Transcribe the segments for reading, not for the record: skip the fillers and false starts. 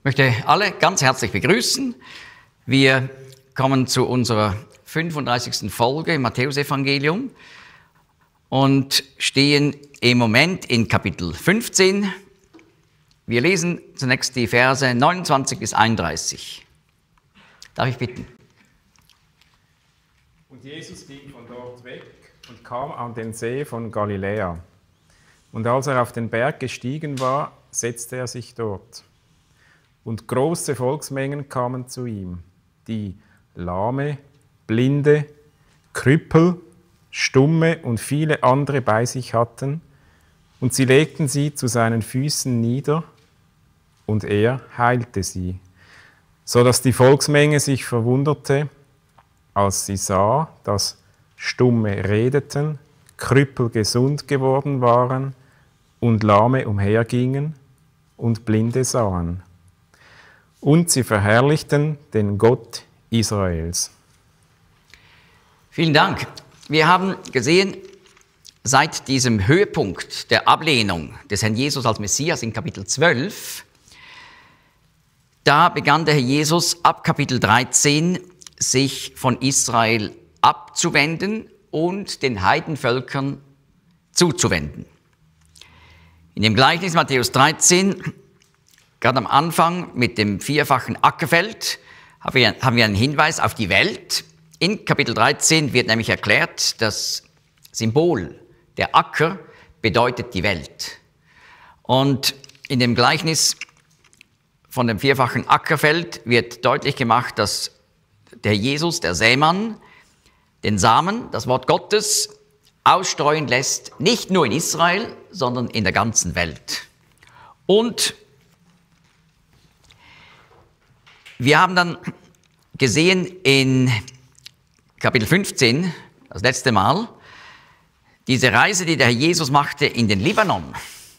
möchte alle ganz herzlich begrüßen. Wir kommen zu unserer 35. Folge im Matthäusevangelium und stehen im Moment in Kapitel 15. Wir lesen zunächst die Verse 29 bis 31. Darf ich bitten? Und Jesus ging von dort weg und kam an den See von Galiläa. Und als er auf den Berg gestiegen war, setzte er sich dort. Und große Volksmengen kamen zu ihm, die Lahme, Blinde, Krüppel, Stumme und viele andere bei sich hatten, und sie legten sie zu seinen Füßen nieder, und er heilte sie, so dass die Volksmenge sich verwunderte, als sie sah, dass Stumme redeten, Krüppel gesund geworden waren und Lahme umhergingen und Blinde sahen. Und sie verherrlichten den Gott Israels. Vielen Dank. Wir haben gesehen, seit diesem Höhepunkt der Ablehnung des Herrn Jesus als Messias in Kapitel 12, da begann der Herr Jesus ab Kapitel 13 sich von Israel abzuwenden und den Heidenvölkern zuzuwenden. In dem Gleichnis Matthäus 13, gerade am Anfang mit dem vierfachen Ackerfeld, haben wir einen Hinweis auf die Welt. In Kapitel 13 wird nämlich erklärt, das Symbol, der Acker, bedeutet die Welt. Und in dem Gleichnis von dem vierfachen Ackerfeld wird deutlich gemacht, dass der Jesus, der Sämann, den Samen, das Wort Gottes, ausstreuen lässt, nicht nur in Israel, sondern in der ganzen Welt. Und wir haben dann gesehen in Kapitel 15, das letzte Mal, diese Reise, die der Herr Jesus machte in den Libanon.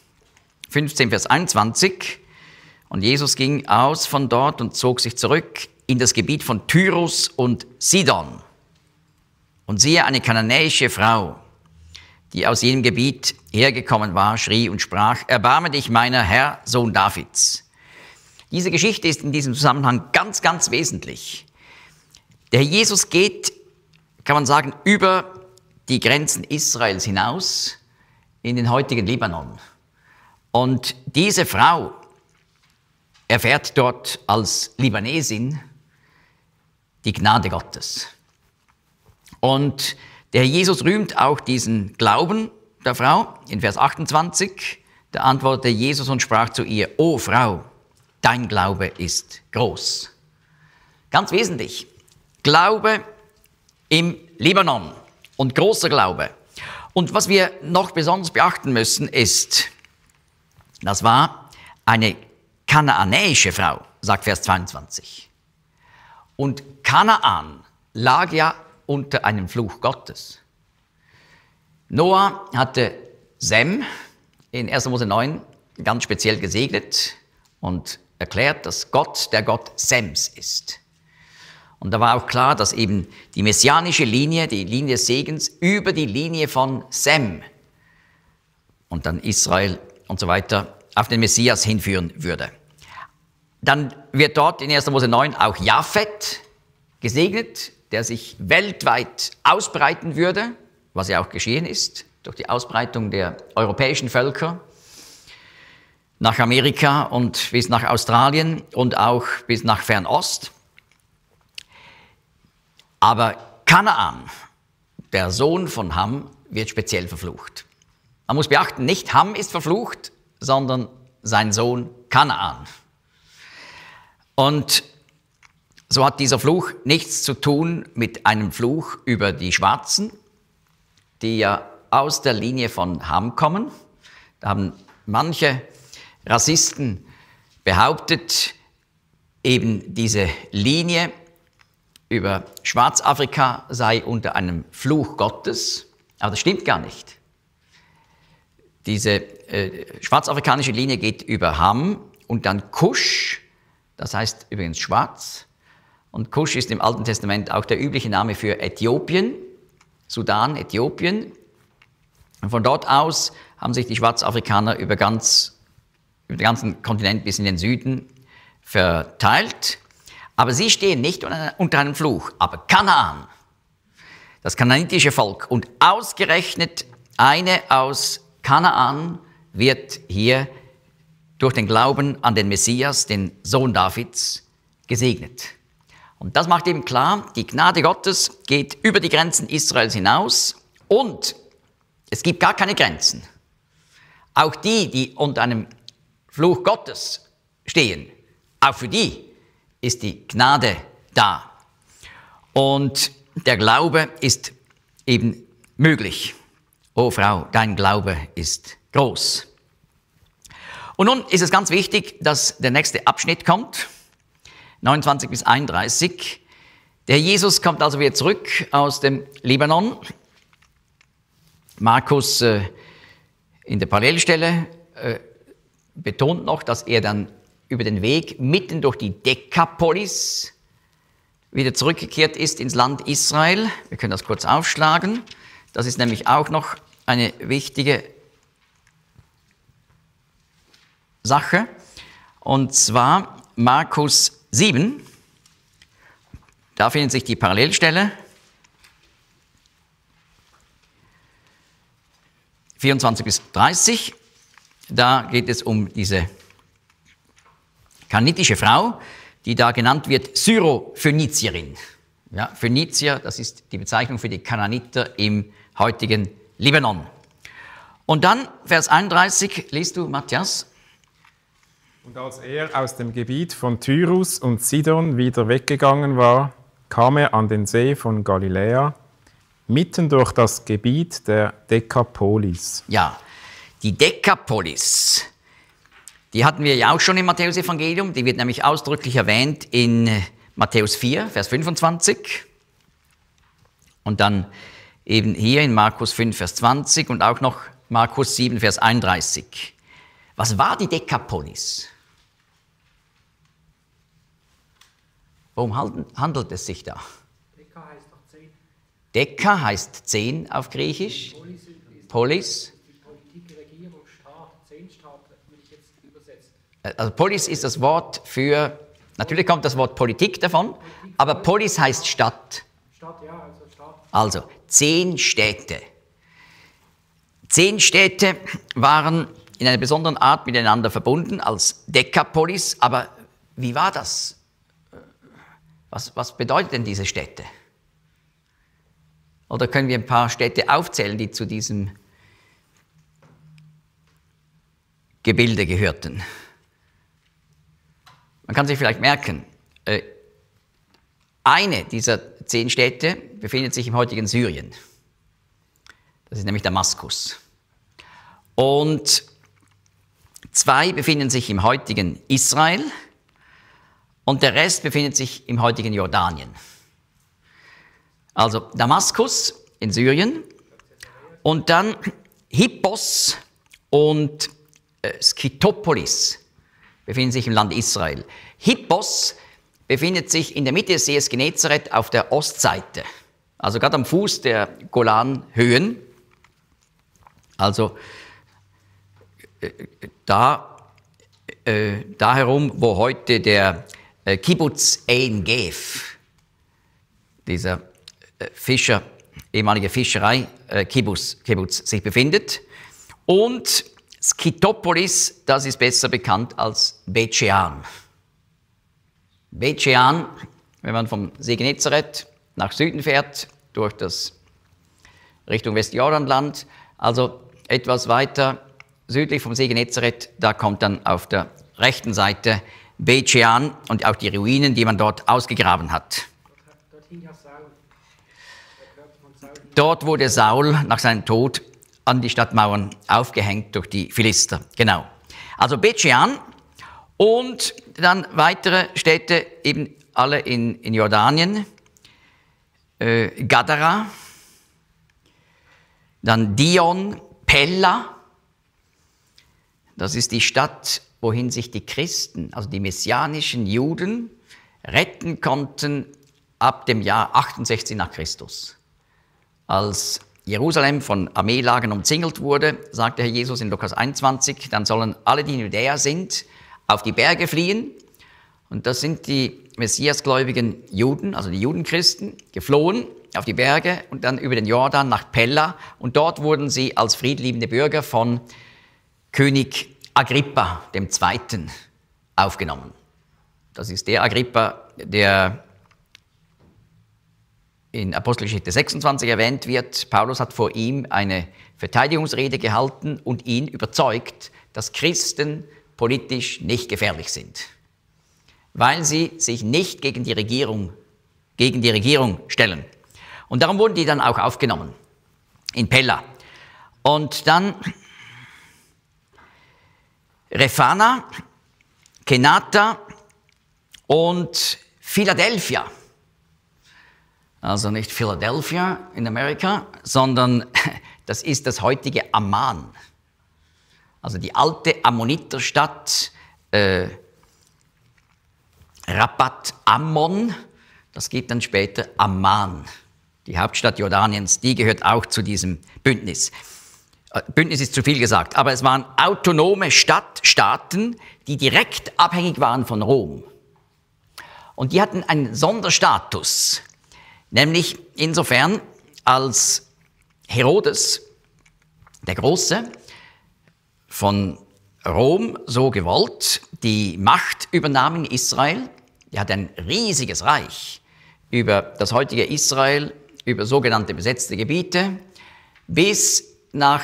15, Vers 21. Und Jesus ging aus von dort und zog sich zurück in das Gebiet von Tyrus und Sidon. Und siehe, eine kananäische Frau, die aus jenem Gebiet hergekommen war, schrie und sprach: Erbarme dich meiner, Herr, Sohn Davids. Diese Geschichte ist in diesem Zusammenhang ganz, ganz wesentlich. Der Herr Jesus geht, kann man sagen, über die Grenzen Israels hinaus in den heutigen Libanon. Und diese Frau erfährt dort als Libanesin die Gnade Gottes. Und der Herr Jesus rühmt auch diesen Glauben der Frau. In Vers 28, da antwortete Jesus und sprach zu ihr: O Frau, dein Glaube ist groß. Ganz wesentlich. Glaube im Libanon und großer Glaube. Und was wir noch besonders beachten müssen ist, das war eine kanaanäische Frau, sagt Vers 22. Und Kanaan lag ja unter einem Fluch Gottes. Noah hatte Sem in 1. Mose 9 ganz speziell gesegnet und erklärt, dass Gott der Gott Sems ist. Und da war auch klar, dass eben die messianische Linie, die Linie des Segens, über die Linie von Sem und dann Israel und so weiter auf den Messias hinführen würde. Dann wird dort in 1. Mose 9 auch Japhet gesegnet, der sich weltweit ausbreiten würde, was ja auch geschehen ist, durch die Ausbreitung der europäischen Völker nach Amerika und bis nach Australien und auch bis nach Fernost. Aber Kanaan, der Sohn von Ham, wird speziell verflucht. Man muss beachten, nicht Ham ist verflucht, sondern sein Sohn Kanaan. Und so hat dieser Fluch nichts zu tun mit einem Fluch über die Schwarzen, die ja aus der Linie von Ham kommen. Da haben manche Rassisten behauptet, eben diese Linie über Schwarzafrika sei unter einem Fluch Gottes. Aber das stimmt gar nicht. Diese schwarzafrikanische Linie geht über Ham und dann Kusch, das heißt übrigens schwarz. Und Kusch ist im Alten Testament auch der übliche Name für Äthiopien, Sudan, Äthiopien. Und von dort aus haben sich die Schwarzafrikaner über den ganzen Kontinent bis in den Süden verteilt, aber sie stehen nicht unter einem Fluch. Aber Kanaan, das kananitische Volk, und ausgerechnet eine aus Kanaan wird hier durch den Glauben an den Messias, den Sohn Davids, gesegnet. Und das macht eben klar, die Gnade Gottes geht über die Grenzen Israels hinaus und es gibt gar keine Grenzen. Auch die, die unter einem Fluch Gottes stehen, auch für die ist die Gnade da. Und der Glaube ist eben möglich. O Frau, dein Glaube ist groß. Und nun ist es ganz wichtig, dass der nächste Abschnitt kommt, 29 bis 31. Der Jesus kommt also wieder zurück aus dem Libanon. Markus in der Parallelstelle betont noch, dass er dann über den Weg mitten durch die Dekapolis wieder zurückgekehrt ist ins Land Israel. Wir können das kurz aufschlagen. Das ist nämlich auch noch eine wichtige Sache. Und zwar Markus 7. Da findet sich die Parallelstelle. 24 bis 30. Da geht es um diese kananitische Frau, die da genannt wird Syrophönizierin. Ja, Phönizier, das ist die Bezeichnung für die Kananiter im heutigen Libanon. Und dann Vers 31, liest du, Matthias? Und als er aus dem Gebiet von Tyrus und Sidon wieder weggegangen war, kam er an den See von Galiläa, mitten durch das Gebiet der Dekapolis. Ja, die Dekapolis, die hatten wir ja auch schon im Matthäus-Evangelium, die wird nämlich ausdrücklich erwähnt in Matthäus 4, Vers 25 und dann eben hier in Markus 5, Vers 20 und auch noch Markus 7, Vers 31. Was war die Dekapolis? Worum handelt es sich da? Deka heißt doch 10. Deka heißt 10 auf Griechisch. Polis. Die Politik, Regierung, Staat, 10 Staat, würde ich jetzt übersetzen. Also Polis ist das Wort für, natürlich kommt das Wort Politik davon, aber Polis heißt Stadt. Stadt, ja, also Staat. Also 10 Städte. 10 Städte waren in einer besonderen Art miteinander verbunden als Dekapolis, aber wie war das? Was bedeutet denn diese Städte? Oder können wir ein paar Städte aufzählen, die zu diesem Gebilde gehörten? Man kann sich vielleicht merken, eine dieser 10 Städte befindet sich im heutigen Syrien. Das ist nämlich Damaskus. Und 2 befinden sich im heutigen Israel und der Rest befindet sich im heutigen Jordanien. Also Damaskus in Syrien und dann Hippos und Skitopolis befinden sich im Land Israel. Hippos befindet sich in der Mitte des Sees Genezareth auf der Ostseite, also gerade am Fuß der Golanhöhen. Also da herum, wo heute der Kibbutz Ein Gev, dieser ehemalige Fischerei-Kibbutz sich befindet. Und Skitopolis, das ist besser bekannt als Bet Shean. Bet Shean, wenn man vom See Genezareth nach Süden fährt, durch das Richtung Westjordanland, also etwas weiter südlich vom See Genezareth, da kommt dann auf der rechten Seite Bet Shean und auch die Ruinen, die man dort ausgegraben hat. Dort hing ja Saul. Der Körper von Saul. Dort wurde Saul nach seinem Tod an die Stadtmauern aufgehängt durch die Philister. Genau. Also Bet Shean und dann weitere Städte, eben alle in Jordanien. Gadara, dann Dion, Pella. Das ist die Stadt, wohin sich die Christen, also die messianischen Juden, retten konnten ab dem Jahr 68 nach Christus. Als Jerusalem von Armeelagern umzingelt wurde, sagte Herr Jesus in Lukas 21, dann sollen alle, die in Judäa sind, auf die Berge fliehen. Und das sind die messiasgläubigen Juden, also die Judenchristen, geflohen auf die Berge und dann über den Jordan nach Pella. Und dort wurden sie als friedliebende Bürger von König Agrippa II. Aufgenommen. Das ist der Agrippa, der in Apostelgeschichte 26 erwähnt wird. Paulus hat vor ihm eine Verteidigungsrede gehalten und ihn überzeugt, dass Christen politisch nicht gefährlich sind, weil sie sich nicht gegen die Regierung stellen. Und darum wurden die dann auch aufgenommen in Pella. Und dann Rephana, Kenata und Philadelphia. Also nicht Philadelphia in Amerika, sondern das ist das heutige Amman. Also die alte Ammoniterstadt Rabat Ammon, das gibt dann später Amman, die Hauptstadt Jordaniens, die gehört auch zu diesem Bündnis. Bündnis ist zu viel gesagt, aber es waren autonome Staaten, die direkt abhängig waren von Rom. Und die hatten einen Sonderstatus, nämlich insofern, als Herodes der Große von Rom so gewollt die Macht übernahm in Israel. Er hatte ein riesiges Reich über das heutige Israel, über sogenannte besetzte Gebiete, bis nach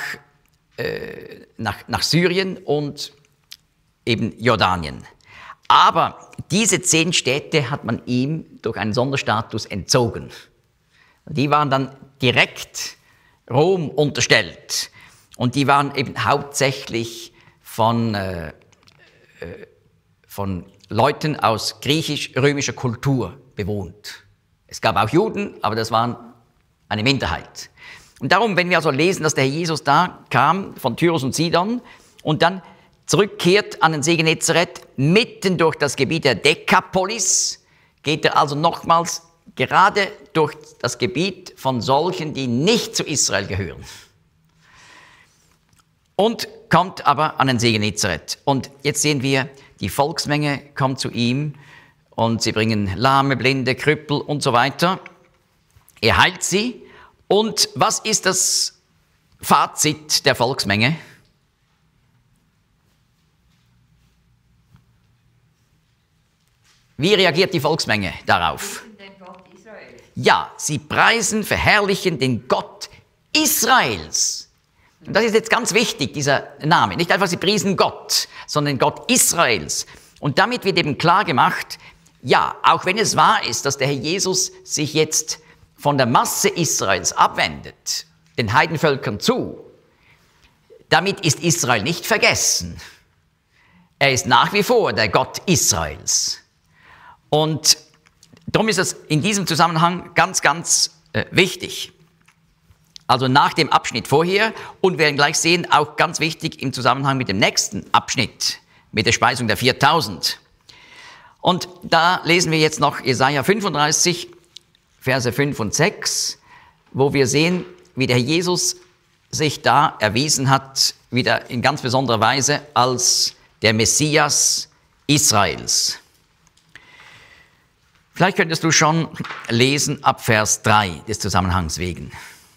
Syrien und eben Jordanien. Aber diese 10 Städte hat man ihm durch einen Sonderstatus entzogen. Die waren dann direkt Rom unterstellt und die waren eben hauptsächlich von Leuten aus griechisch-römischer Kultur bewohnt. Es gab auch Juden, aber das waren eine Minderheit. Und darum, wenn wir also lesen, dass der Herr Jesus da kam von Tyrus und Sidon und dann zurückkehrt an den See Genezareth, mitten durch das Gebiet der Dekapolis, geht er also nochmals gerade durch das Gebiet von solchen, die nicht zu Israel gehören. Und kommt aber an den See Genezareth. Und jetzt sehen wir, die Volksmenge kommt zu ihm und sie bringen Lahme, Blinde, Krüppel und so weiter. Er heilt sie. Und was ist das Fazit der Volksmenge? Wie reagiert die Volksmenge darauf? Den Gott Israels. Ja, sie preisen, verherrlichen den Gott Israels. Und das ist jetzt ganz wichtig, dieser Name. Nicht einfach, sie priesen Gott, sondern Gott Israels. Und damit wird eben klar gemacht, ja, auch wenn es wahr ist, dass der Herr Jesus sich jetzt von der Masse Israels abwendet, den Heidenvölkern zu, damit ist Israel nicht vergessen. Er ist nach wie vor der Gott Israels. Und darum ist es in diesem Zusammenhang ganz, ganz wichtig. Also nach dem Abschnitt vorher und wir werden gleich sehen, auch ganz wichtig im Zusammenhang mit dem nächsten Abschnitt, mit der Speisung der 4000. Und da lesen wir jetzt noch Jesaja 35, Verse 5 und 6, wo wir sehen, wie der Herr Jesus sich da erwiesen hat, wieder in ganz besonderer Weise als der Messias Israels. Vielleicht könntest du schon lesen ab Vers 3 des Zusammenhangs wegen.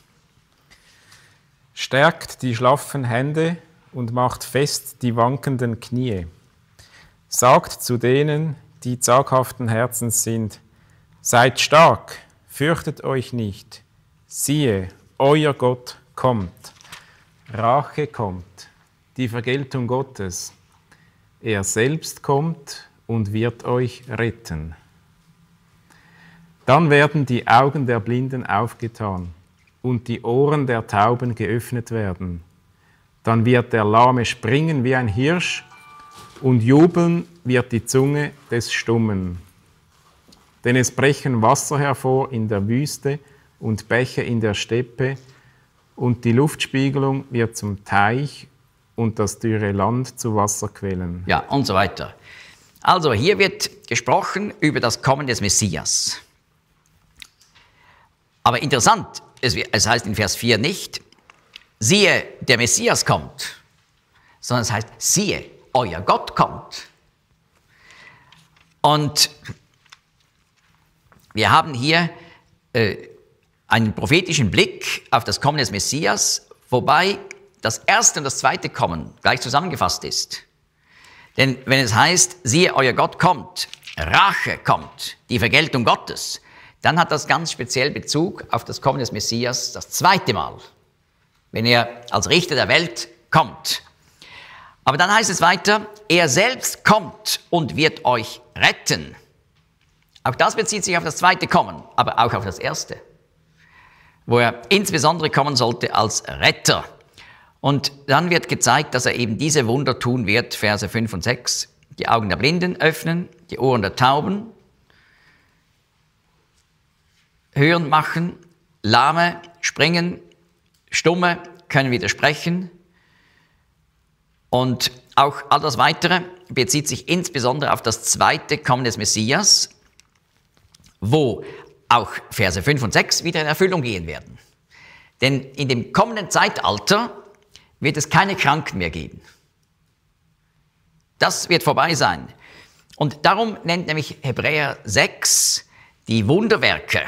Stärkt die schlaffen Hände und macht fest die wankenden Knie. Sagt zu denen, die zaghaften Herzens sind, seid stark, fürchtet euch nicht. Siehe, euer Gott kommt. Rache kommt, die Vergeltung Gottes. Er selbst kommt und wird euch retten. Dann werden die Augen der Blinden aufgetan und die Ohren der Tauben geöffnet werden. Dann wird der Lahme springen wie ein Hirsch und jubeln wird die Zunge des Stummen. Denn es brechen Wasser hervor in der Wüste und Bäche in der Steppe und die Luftspiegelung wird zum Teich und das dürre Land zu Wasserquellen. Ja, und so weiter. Also hier wird gesprochen über das Kommen des Messias. Aber interessant, es heißt in Vers 4 nicht, siehe, der Messias kommt, sondern es heißt, siehe, euer Gott kommt. Und wir haben hier einen prophetischen Blick auf das Kommen des Messias, wobei das erste und das zweite Kommen gleich zusammengefasst ist. Denn wenn es heißt, siehe, euer Gott kommt, Rache kommt, die Vergeltung Gottes, dann hat das ganz speziell Bezug auf das Kommen des Messias das zweite Mal, wenn er als Richter der Welt kommt. Aber dann heißt es weiter, er selbst kommt und wird euch retten. Auch das bezieht sich auf das zweite Kommen, aber auch auf das erste, wo er insbesondere kommen sollte als Retter. Und dann wird gezeigt, dass er eben diese Wunder tun wird, Verse 5 und 6, die Augen der Blinden öffnen, die Ohren der Tauben hören machen, Lahme springen, Stumme können wieder sprechen. Und auch all das Weitere bezieht sich insbesondere auf das zweite Kommen des Messias, wo auch Verse 5 und 6 wieder in Erfüllung gehen werden. Denn in dem kommenden Zeitalter wird es keine Kranken mehr geben. Das wird vorbei sein. Und darum nennt nämlich Hebräer 6 die Wunderwerke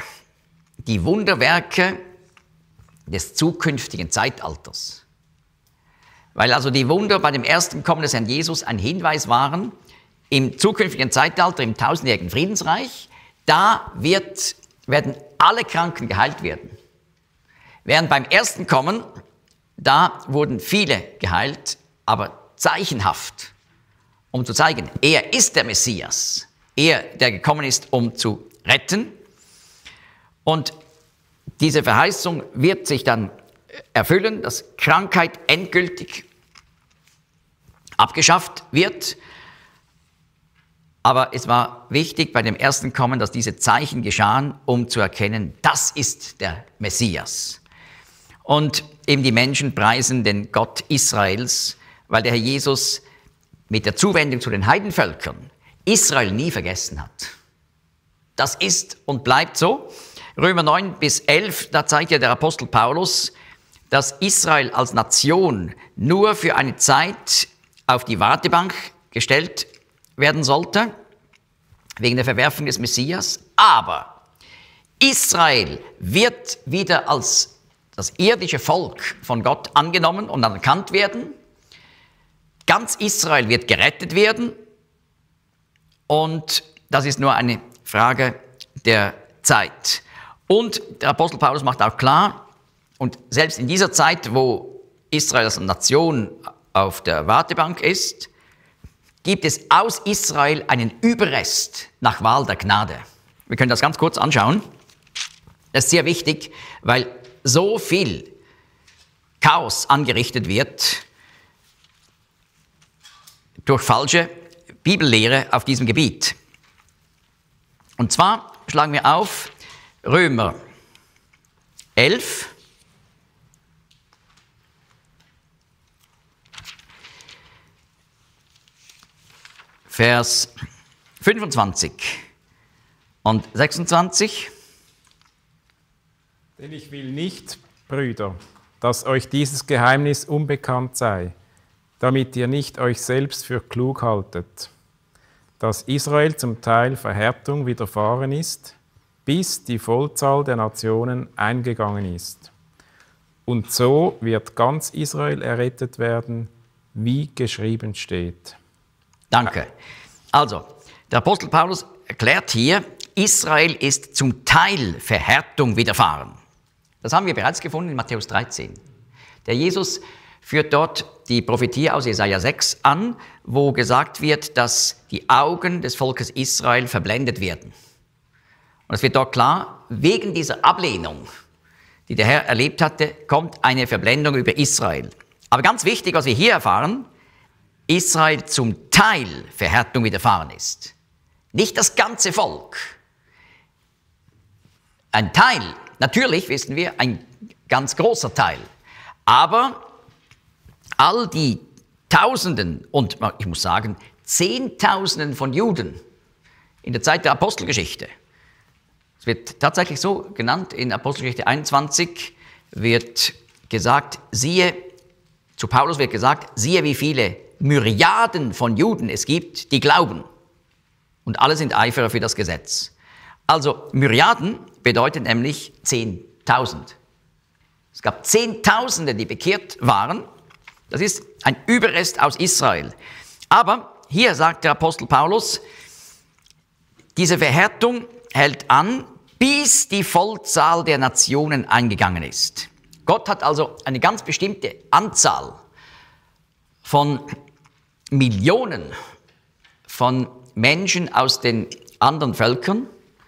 des zukünftigen Zeitalters. Weil also die Wunder bei dem ersten Kommen des Herrn Jesus ein Hinweis waren, im zukünftigen Zeitalter, im tausendjährigen Friedensreich, da werden alle Kranken geheilt werden. Während beim ersten Kommen, da wurden viele geheilt, aber zeichenhaft, um zu zeigen, er ist der Messias, er, der gekommen ist, um zu retten. Und diese Verheißung wird sich dann erfüllen, dass Krankheit endgültig abgeschafft wird. Aber es war wichtig bei dem ersten Kommen, dass diese Zeichen geschahen, um zu erkennen, das ist der Messias. Und eben die Menschen preisen den Gott Israels, weil der Herr Jesus mit der Zuwendung zu den Heidenvölkern Israel nie vergessen hat. Das ist und bleibt so. Römer 9 bis 11, da zeigt ja der Apostel Paulus, dass Israel als Nation nur für eine Zeit auf die Wartebank gestellt werden sollte, wegen der Verwerfung des Messias. Aber Israel wird wieder als das irdische Volk von Gott angenommen und anerkannt werden. Ganz Israel wird gerettet werden. Und das ist nur eine Frage der Zeit. Und der Apostel Paulus macht auch klar, und selbst in dieser Zeit, wo Israel als Nation auf der Wartebank ist, gibt es aus Israel einen Überrest nach Wahl der Gnade. Wir können das ganz kurz anschauen. Das ist sehr wichtig, weil so viel Chaos angerichtet wird durch falsche Bibellehre auf diesem Gebiet. Und zwar schlagen wir auf Römer 11, Vers 25 und 26. Denn ich will nicht, Brüder, dass euch dieses Geheimnis unbekannt sei, damit ihr nicht euch selbst für klug haltet, dass Israel zum Teil Verhärtung widerfahren ist, bis die Vollzahl der Nationen eingegangen ist. Und so wird ganz Israel errettet werden, wie geschrieben steht. Danke. Also, der Apostel Paulus erklärt hier, Israel ist zum Teil Verhärtung widerfahren. Das haben wir bereits gefunden in Matthäus 13. Der Jesus führt dort die Prophetie aus Jesaja 6 an, wo gesagt wird, dass die Augen des Volkes Israel verblendet werden. Und es wird dort klar, wegen dieser Ablehnung, die der Herr erlebt hatte, kommt eine Verblendung über Israel. Aber ganz wichtig, was wir hier erfahren, Israel zum Teil Verhärtung widerfahren ist. Nicht das ganze Volk. Ein Teil, natürlich wissen wir, ein ganz großer Teil. Aber all die Tausenden und ich muss sagen, Zehntausenden von Juden in der Zeit der Apostelgeschichte. Es wird tatsächlich so genannt, in Apostelgeschichte 21 wird gesagt, zu Paulus wird gesagt, siehe, wie viele Myriaden von Juden es gibt, die glauben. und alle sind Eiferer für das Gesetz. Also Myriaden bedeutet nämlich 10.000. Es gab Zehntausende, die bekehrt waren. Das ist ein Überrest aus Israel. Aber hier sagt der Apostel Paulus, diese Verhärtung hält an, bis die Vollzahl der Nationen eingegangen ist. Gott hat also eine ganz bestimmte Anzahl von Millionen von Menschen aus den anderen Völkern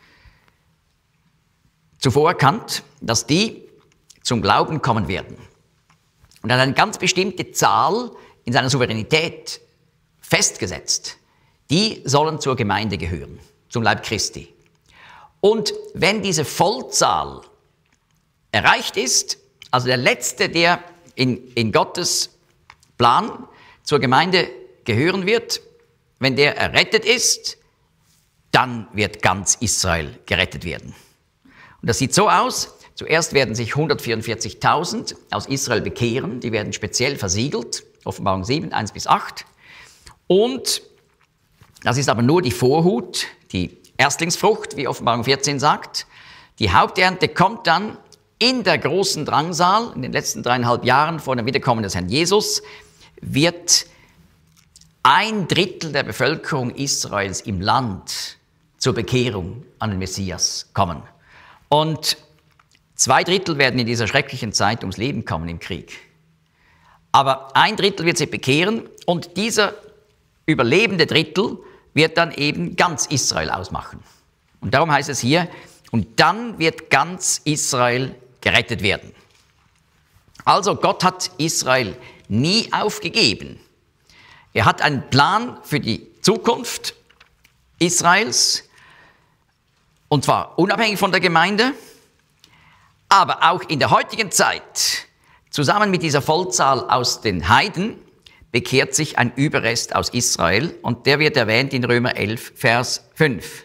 zuvor erkannt, dass die zum Glauben kommen werden. Und er hat eine ganz bestimmte Zahl in seiner Souveränität festgesetzt. Die sollen zur Gemeinde gehören, zum Leib Christi. Und wenn diese Vollzahl erreicht ist, also der Letzte, der in Gottes Plan zur Gemeinde gehören wird, wenn der errettet ist, dann wird ganz Israel gerettet werden. Und das sieht so aus, zuerst werden sich 144.000 aus Israel bekehren, die werden speziell versiegelt, Offenbarung 7, 1-8. Und das ist aber nur die Vorhut, die Erstlingsfrucht, wie Offenbarung 14 sagt. Die Haupternte kommt dann in der großen Drangsal, in den letzten 3,5 Jahren vor dem Wiederkommen des Herrn Jesus, wird 1/3 der Bevölkerung Israels im Land zur Bekehrung an den Messias kommen. Und 2/3 werden in dieser schrecklichen Zeit ums Leben kommen im Krieg. Aber 1/3 wird sich bekehren und dieser überlebende Drittel wird dann eben ganz Israel ausmachen. Und darum heißt es hier, und dann wird ganz Israel gerettet werden. Also Gott hat Israel nie aufgegeben. Er hat einen Plan für die Zukunft Israels, und zwar unabhängig von der Gemeinde, aber auch in der heutigen Zeit, zusammen mit dieser Vollzahl aus den Heiden, bekehrt sich ein Überrest aus Israel und der wird erwähnt in Römer 11, Vers 5.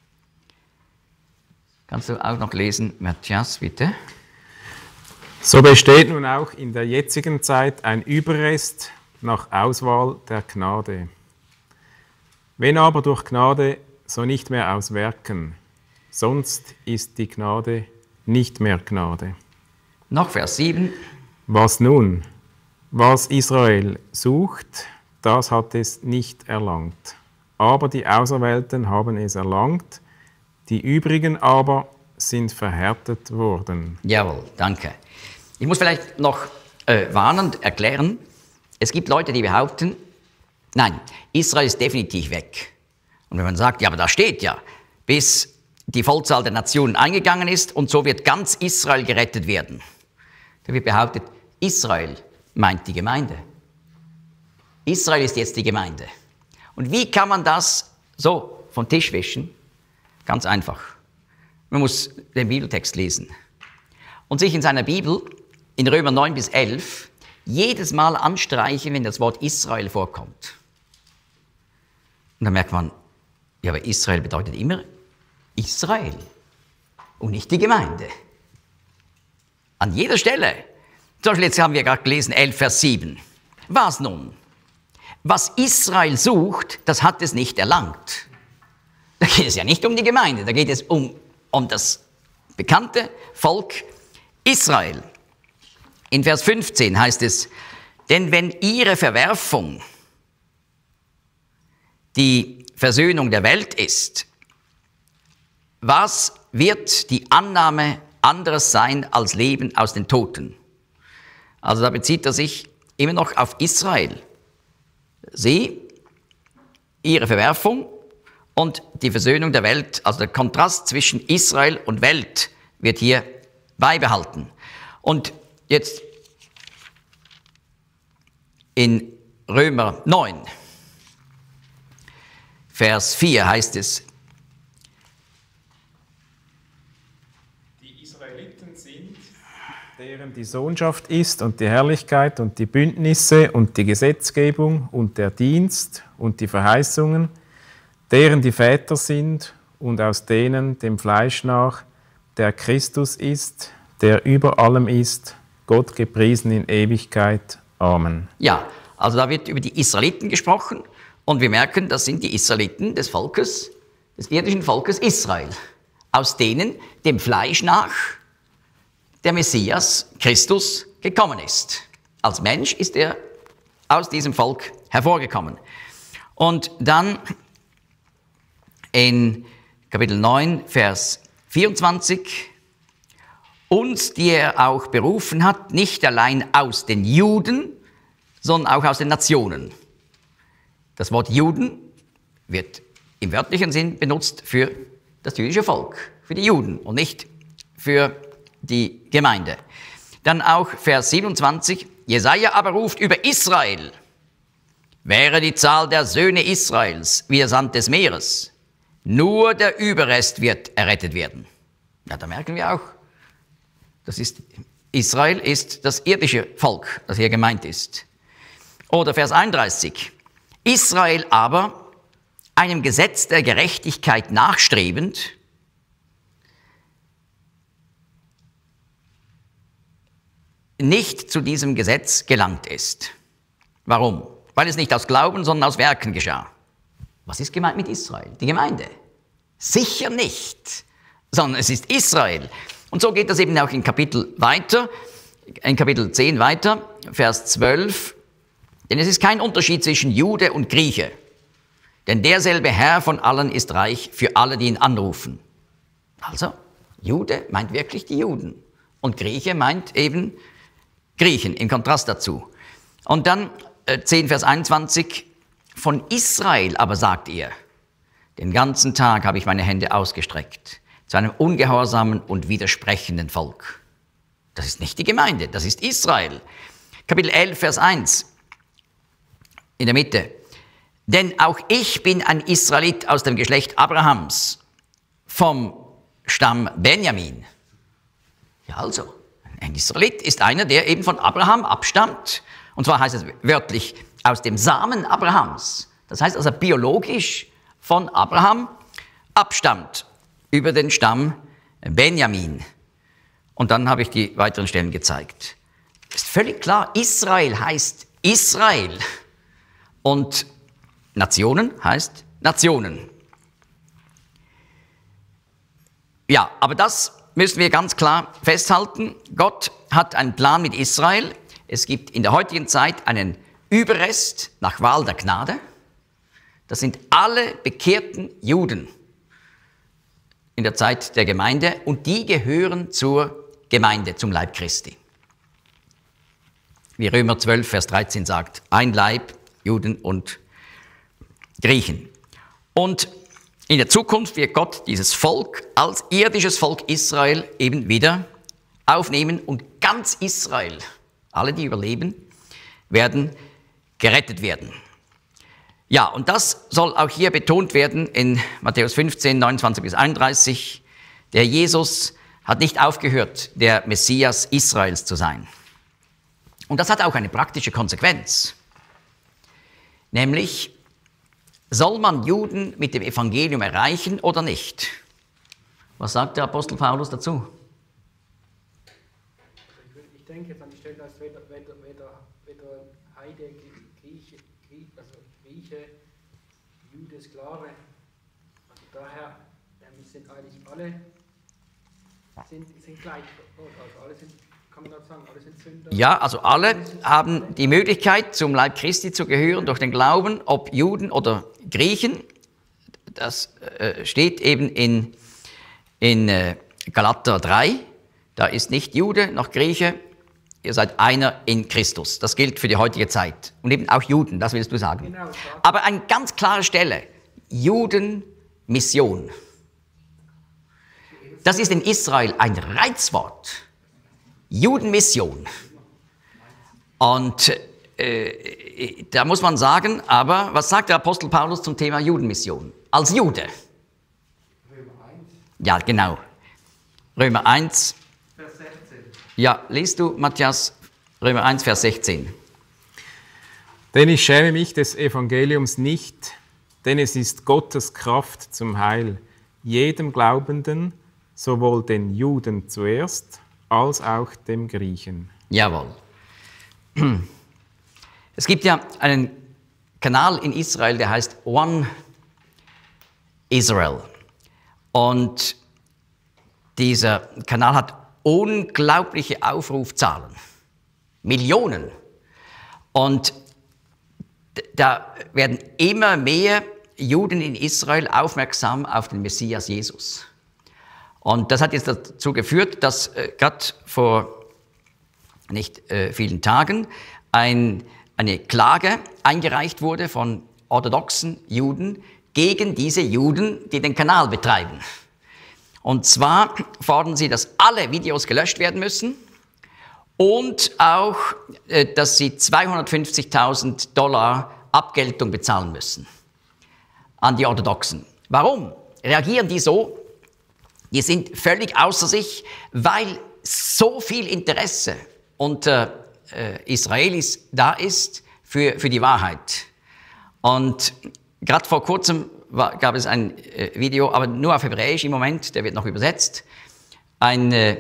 Kannst du auch noch lesen, Matthias, bitte? So besteht nun auch in der jetzigen Zeit ein Überrest nach Auswahl der Gnade. Wenn aber durch Gnade, so nicht mehr aus Werken, sonst ist die Gnade nicht mehr Gnade. Noch Vers 7. Was nun? Was Israel sucht, das hat es nicht erlangt. Aber die Auserwählten haben es erlangt, die übrigen aber sind verhärtet worden. Jawohl, danke. Ich muss vielleicht noch warnend erklären, es gibt Leute, die behaupten, nein, Israel ist definitiv weg. Und wenn man sagt, ja, aber da steht ja, bis die Vollzahl der Nationen eingegangen ist und so wird ganz Israel gerettet werden. Da wird behauptet, Israel meint die Gemeinde. Israel ist jetzt die Gemeinde. Und wie kann man das so vom Tisch wischen? Ganz einfach. Man muss den Bibeltext lesen und sich in seiner Bibel in Römer 9-11 jedes Mal anstreichen, wenn das Wort Israel vorkommt. Und dann merkt man, ja, aber Israel bedeutet immer Israel und nicht die Gemeinde. An jeder Stelle. Zum Beispiel, jetzt haben wir gerade gelesen, 11, Vers 7. Was nun? Was Israel sucht, das hat es nicht erlangt. Da geht es ja nicht um die Gemeinde, da geht es um das bekannte Volk Israel. In Vers 15 heißt es, denn wenn ihre Verwerfung die Versöhnung der Welt ist, was wird die Annahme anderes sein als Leben aus den Toten? Also da bezieht er sich immer noch auf Israel. Sie, ihre Verwerfung und die Versöhnung der Welt, also der Kontrast zwischen Israel und Welt wird hier beibehalten. Und jetzt in Römer 9, Vers 4 heißt es, deren die Sohnschaft ist und die Herrlichkeit und die Bündnisse und die Gesetzgebung und der Dienst und die Verheißungen, deren die Väter sind und aus denen dem Fleisch nach der Christus ist, der über allem ist, Gott gepriesen in Ewigkeit. Amen. Ja, also da wird über die Israeliten gesprochen und wir merken, das sind die Israeliten des Volkes des irdischen Volkes Israel, aus denen dem Fleisch nach der Messias Christus gekommen ist. Als Mensch ist er aus diesem Volk hervorgekommen. Und dann in Kapitel 9, Vers 24, uns, die er auch berufen hat, nicht allein aus den Juden, sondern auch aus den Nationen. Das Wort Juden wird im wörtlichen Sinn benutzt für das jüdische Volk, für die Juden und nicht für die Gemeinde. Dann auch Vers 27, Jesaja aber ruft über Israel, wäre die Zahl der Söhne Israels wie der Sand des Meeres, nur der Überrest wird errettet werden. Ja, da merken wir auch, Israel ist das irdische Volk, das hier gemeint ist. Oder Vers 31, Israel aber, einem Gesetz der Gerechtigkeit nachstrebend, nicht zu diesem Gesetz gelangt ist. Warum? Weil es nicht aus Glauben, sondern aus Werken geschah. Was ist gemeint mit Israel? Die Gemeinde? Sicher nicht, sondern es ist Israel. Und so geht das eben auch in Kapitel 10 weiter, Vers 12. Denn es ist kein Unterschied zwischen Jude und Grieche. Denn derselbe Herr von allen ist reich für alle, die ihn anrufen. Also, Jude meint wirklich die Juden. Und Grieche meint eben Griechen, im Kontrast dazu. Und dann 10, Vers 21, von Israel aber sagt ihr, den ganzen Tag habe ich meine Hände ausgestreckt, zu einem ungehorsamen und widersprechenden Volk. Das ist nicht die Gemeinde, das ist Israel. Kapitel 11, Vers 1, in der Mitte. Denn auch ich bin ein Israelit aus dem Geschlecht Abrahams, vom Stamm Benjamin. Ja, also, ein Israelit ist einer, der eben von Abraham abstammt. Und zwar heißt es wörtlich, aus dem Samen Abrahams. Das heißt also biologisch von Abraham abstammt über den Stamm Benjamin. Und dann habe ich die weiteren Stellen gezeigt. Ist völlig klar, Israel heißt Israel. Und Nationen heißt Nationen. Ja, aber das müssen wir ganz klar festhalten. Gott hat einen Plan mit Israel. Es gibt in der heutigen Zeit einen Überrest nach Wahl der Gnade. Das sind alle bekehrten Juden in der Zeit der Gemeinde und die gehören zur Gemeinde, zum Leib Christi. Wie Römer 12, Vers 13 sagt, ein Leib, Juden und Griechen. Und in der Zukunft wird Gott dieses Volk als irdisches Volk Israel eben wieder aufnehmen und ganz Israel, alle, die überleben, werden gerettet werden. Ja, und das soll auch hier betont werden in Matthäus 15, 29 bis 31. Der Jesus hat nicht aufgehört, der Messias Israels zu sein. Und das hat auch eine praktische Konsequenz. Nämlich, soll man Juden mit dem Evangelium erreichen oder nicht? Was sagt der Apostel Paulus dazu? Ich denke jetzt an die Stelle, dass weder Heide, Grieche, Jude, Sklave, also daher sind eigentlich alle sind gleich, also alle sind, kann man sagen, alle sind Sünder. Ja, also alle haben die Möglichkeit, zum Leib Christi zu gehören durch den Glauben, ob Juden oder Griechen. Das steht eben in Galater 3. Da ist nicht Jude noch Grieche, ihr seid einer in Christus. Das gilt für die heutige Zeit. Und eben auch Juden, das willst du sagen. Genau, ja. Aber eine ganz klare Stelle, Judenmission. Das ist in Israel ein Reizwort. Judenmission. Und da muss man sagen, aber was sagt der Apostel Paulus zum Thema Judenmission? Als Jude. Römer 1. Ja, genau. Römer 1. Vers 16. Ja, liest du, Matthias, Römer 1, Vers 16. Denn ich schäme mich des Evangeliums nicht, denn es ist Gottes Kraft zum Heil, jedem Glaubenden, sowohl den Juden zuerst, als auch dem Griechen. Jawohl. Es gibt ja einen Kanal in Israel, der heißt One Israel. Und dieser Kanal hat unglaubliche Aufrufzahlen. Millionen. Und da werden immer mehr Juden in Israel aufmerksam auf den Messias Jesus. Und das hat jetzt dazu geführt, dass gerade vor nicht vielen Tagen eine Klage eingereicht wurde von orthodoxen Juden gegen diese Juden, die den Kanal betreiben. Und zwar fordern sie, dass alle Videos gelöscht werden müssen und auch, dass sie $250.000 Abgeltung bezahlen müssen an die Orthodoxen. Warum reagieren die so? Die sind völlig außer sich, weil so viel Interesse unter Israelis da ist für die Wahrheit. Und gerade vor kurzem gab es ein Video, aber nur auf Hebräisch im Moment, der wird noch übersetzt, ein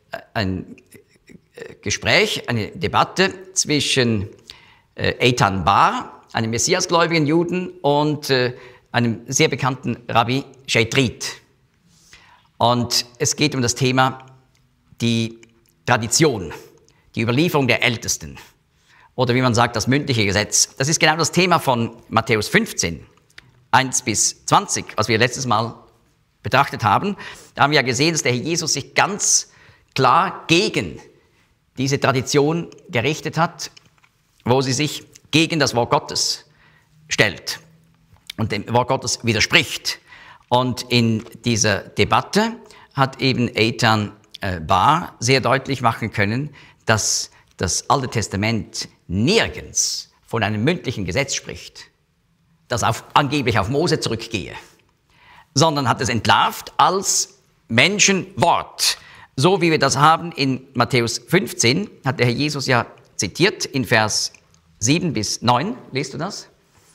Gespräch, eine Debatte zwischen Eitan Bar, einem messiasgläubigen Juden, und einem sehr bekannten Rabbi Sheitrit. Und es geht um das Thema die Tradition, die Überlieferung der Ältesten. Oder wie man sagt, das mündliche Gesetz. Das ist genau das Thema von Matthäus 15, 1 bis 20, was wir letztes Mal betrachtet haben. Da haben wir ja gesehen, dass der Herr Jesus sich ganz klar gegen diese Tradition gerichtet hat, wo sie sich gegen das Wort Gottes stellt und dem Wort Gottes widerspricht. Und in dieser Debatte hat eben Eitan Bar sehr deutlich machen können, dass das Alte Testament nirgends von einem mündlichen Gesetz spricht, das angeblich auf Mose zurückgehe, sondern hat es entlarvt als Menschenwort. So wie wir das haben in Matthäus 15, hat der Herr Jesus ja zitiert in Vers 7 bis 9. Lest du das?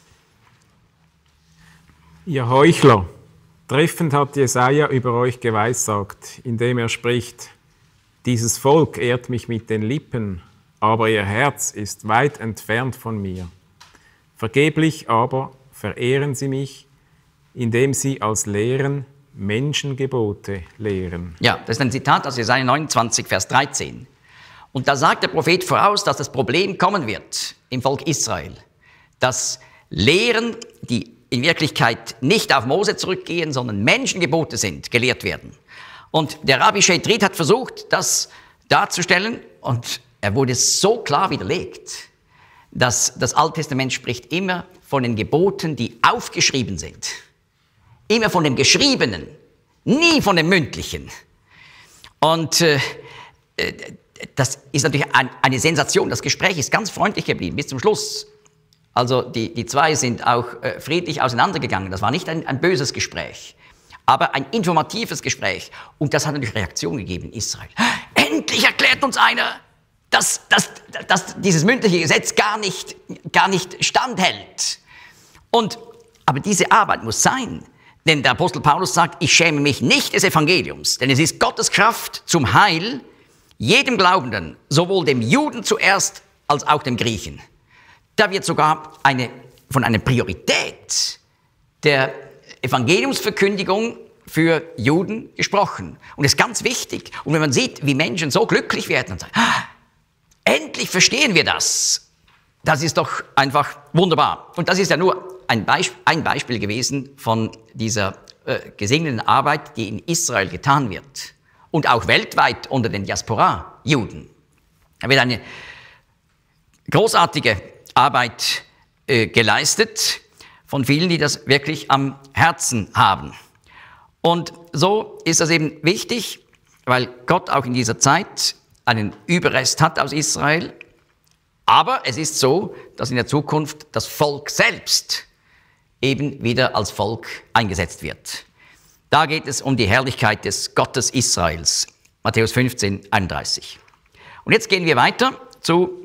Ihr Heuchler, treffend hat Jesaja über euch geweissagt, indem er spricht: Dieses Volk ehrt mich mit den Lippen, aber ihr Herz ist weit entfernt von mir. Vergeblich aber verehren sie mich, indem sie als Lehren Menschengebote lehren. Ja, das ist ein Zitat aus Jesaja 29, Vers 13. Und da sagt der Prophet voraus, dass das Problem kommen wird im Volk Israel, dass Lehren, die in Wirklichkeit nicht auf Mose zurückgehen, sondern Menschengebote sind, gelehrt werden. Und der Rabbi Sheitrit hat versucht, das darzustellen, und er wurde so klar widerlegt, dass das Alte Testament spricht immer von den Geboten, die aufgeschrieben sind. Immer von dem Geschriebenen, nie von dem Mündlichen. Und das ist natürlich eine Sensation. Das Gespräch ist ganz freundlich geblieben bis zum Schluss. Also die zwei sind auch friedlich auseinandergegangen. Das war nicht ein böses Gespräch, aber ein informatives Gespräch. Und das hat natürlich Reaktion gegeben in Israel. Endlich erklärt uns einer, dass dieses mündliche Gesetz gar nicht standhält. Aber diese Arbeit muss sein. Denn der Apostel Paulus sagt, ich schäme mich nicht des Evangeliums, denn es ist Gottes Kraft zum Heil jedem Glaubenden, sowohl dem Juden zuerst als auch dem Griechen. Da wird sogar von einer Priorität der Evangeliumsverkündigung für Juden gesprochen. Und das ist ganz wichtig. Und wenn man sieht, wie Menschen so glücklich werden und sagen, endlich verstehen wir das, das ist doch einfach wunderbar. Und das ist ja nur ein Beispiel gewesen von dieser gesegneten Arbeit, die in Israel getan wird. Und auch weltweit unter den Diaspora-Juden. Da wird eine großartige Arbeit geleistet von vielen, die das wirklich am Herzen haben. Und so ist das eben wichtig, weil Gott auch in dieser Zeit einen Überrest hat aus Israel. Aber es ist so, dass in der Zukunft das Volk selbst eben wieder als Volk eingesetzt wird. Da geht es um die Herrlichkeit des Gottes Israels. Matthäus 15, 31. Und jetzt gehen wir weiter zu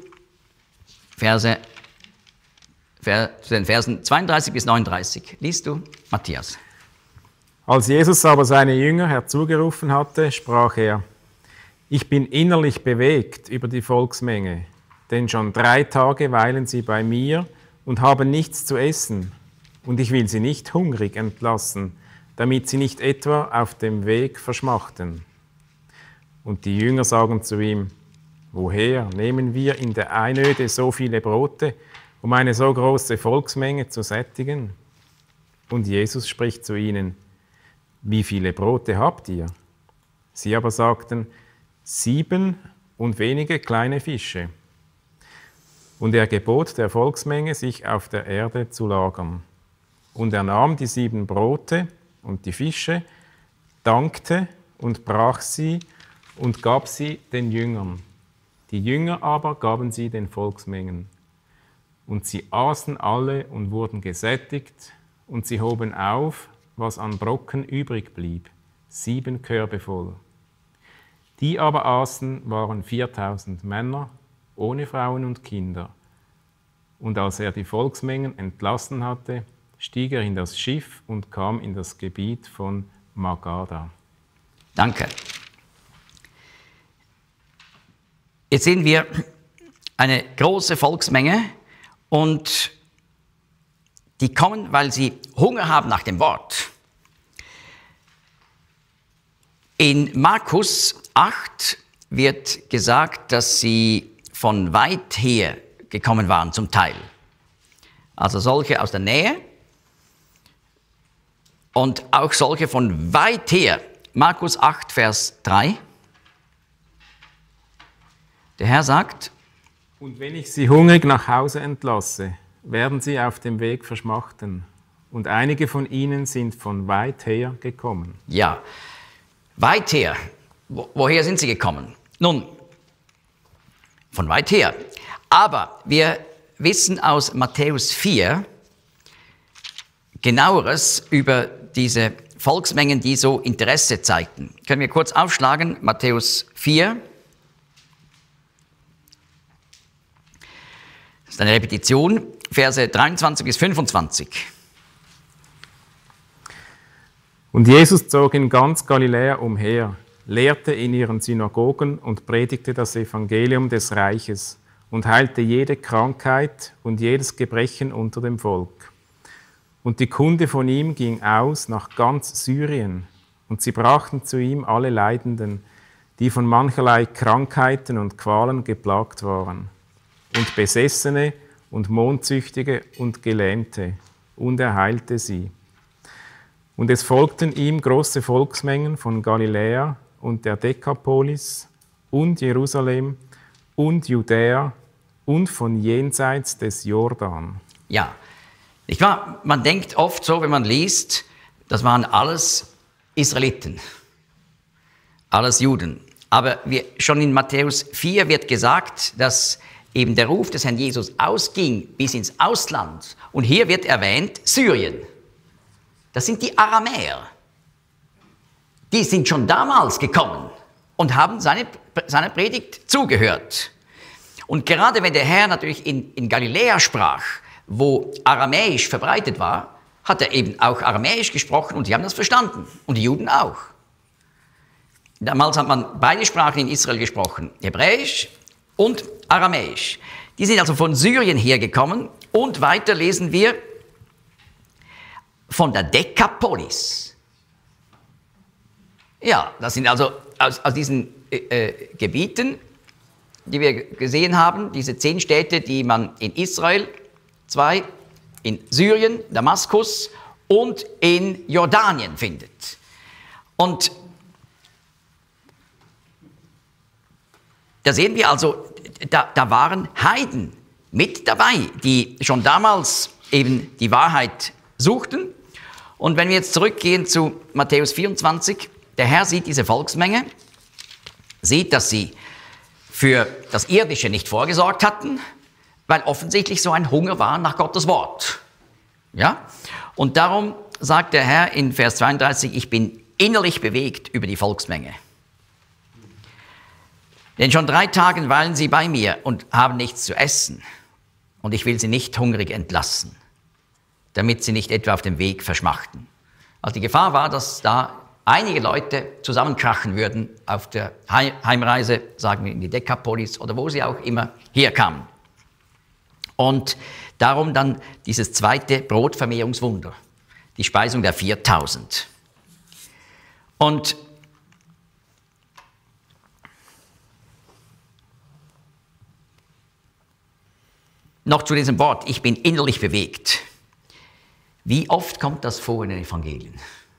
den Versen 32 bis 39. Liest du, Matthias? Als Jesus aber seine Jünger herzugerufen hatte, sprach er: Ich bin innerlich bewegt über die Volksmenge, denn schon 3 Tage weilen sie bei mir und haben nichts zu essen. Und ich will sie nicht hungrig entlassen, damit sie nicht etwa auf dem Weg verschmachten. Und die Jünger sagen zu ihm: Woher nehmen wir in der Einöde so viele Brote, um eine so große Volksmenge zu sättigen? Und Jesus spricht zu ihnen: Wie viele Brote habt ihr? Sie aber sagten: 7 und wenige kleine Fische. Und er gebot der Volksmenge, sich auf der Erde zu lagern. Und er nahm die 7 Brote und die Fische, dankte und brach sie und gab sie den Jüngern. Die Jünger aber gaben sie den Volksmengen. Und sie aßen alle und wurden gesättigt, und sie hoben auf, was an Brocken übrig blieb, 7 Körbe voll. Die aber aßen, waren 4000 Männer, ohne Frauen und Kinder. Und als er die Volksmengen entlassen hatte, stieg er in das Schiff und kam in das Gebiet von Magada. Danke. Jetzt sehen wir eine große Volksmenge und die kommen, weil sie Hunger haben nach dem Wort. In Markus 8 wird gesagt, dass sie von weit her gekommen waren zum Teil. Also solche aus der Nähe und auch solche von weit her. Markus 8, Vers 3. Der Herr sagt: Und wenn ich sie hungrig nach Hause entlasse, werden sie auf dem Weg verschmachten. Und einige von ihnen sind von weit her gekommen. Ja, weit her. Woher sind sie gekommen? Nun, von weit her. Aber wir wissen aus Matthäus 4 genaueres über diese Volksmengen, die so Interesse zeigten. Können wir kurz aufschlagen, Matthäus 4. Das ist eine Repetition, Verse 23 bis 25. Und Jesus zog in ganz Galiläa umher, lehrte in ihren Synagogen und predigte das Evangelium des Reiches und heilte jede Krankheit und jedes Gebrechen unter dem Volk. Und die Kunde von ihm ging aus nach ganz Syrien, und sie brachten zu ihm alle Leidenden, die von mancherlei Krankheiten und Qualen geplagt waren, und Besessene und Mondsüchtige und Gelähmte, und er heilte sie. Und es folgten ihm große Volksmengen von Galiläa und der Dekapolis und Jerusalem und Judäa und von jenseits des Jordan. Ja, nicht wahr? Man denkt oft so, wenn man liest, das waren alles Israeliten, alles Juden. Aber schon in Matthäus 4 wird gesagt, dass eben der Ruf des Herrn Jesus ausging bis ins Ausland. Und hier wird erwähnt Syrien. Das sind die Aramäer. Die sind schon damals gekommen und haben seiner Predigt zugehört. Und gerade wenn der Herr natürlich in Galiläa sprach, wo Aramäisch verbreitet war, hat er eben auch Aramäisch gesprochen und sie haben das verstanden. Und die Juden auch. Damals hat man beide Sprachen in Israel gesprochen, Hebräisch und Aramäisch. Die sind also von Syrien hergekommen und weiter lesen wir von der Dekapolis. Ja, das sind also aus diesen Gebieten, die wir gesehen haben, diese 10 Städte, die man in Israel, 2 in Syrien, Damaskus und in Jordanien findet. Und da sehen wir also, da waren Heiden mit dabei, die schon damals eben die Wahrheit suchten. Und wenn wir jetzt zurückgehen zu Matthäus 24, der Herr sieht diese Volksmenge, sieht, dass sie für das Irdische nicht vorgesorgt hatten, weil offensichtlich so ein Hunger war nach Gottes Wort. Ja? Und darum sagt der Herr in Vers 32, ich bin innerlich bewegt über die Volksmenge. Denn schon 3 Tage weilen sie bei mir und haben nichts zu essen. Und ich will sie nicht hungrig entlassen, damit sie nicht etwa auf dem Weg verschmachten. Also die Gefahr war, dass da einige Leute zusammenkrachen würden auf der Heimreise, sagen wir in die Dekapolis oder wo sie auch immer herkamen. Und darum dann dieses zweite Brotvermehrungswunder, die Speisung der 4000. Und noch zu diesem Wort, ich bin innerlich bewegt. Wie oft kommt das vor in den Evangelien?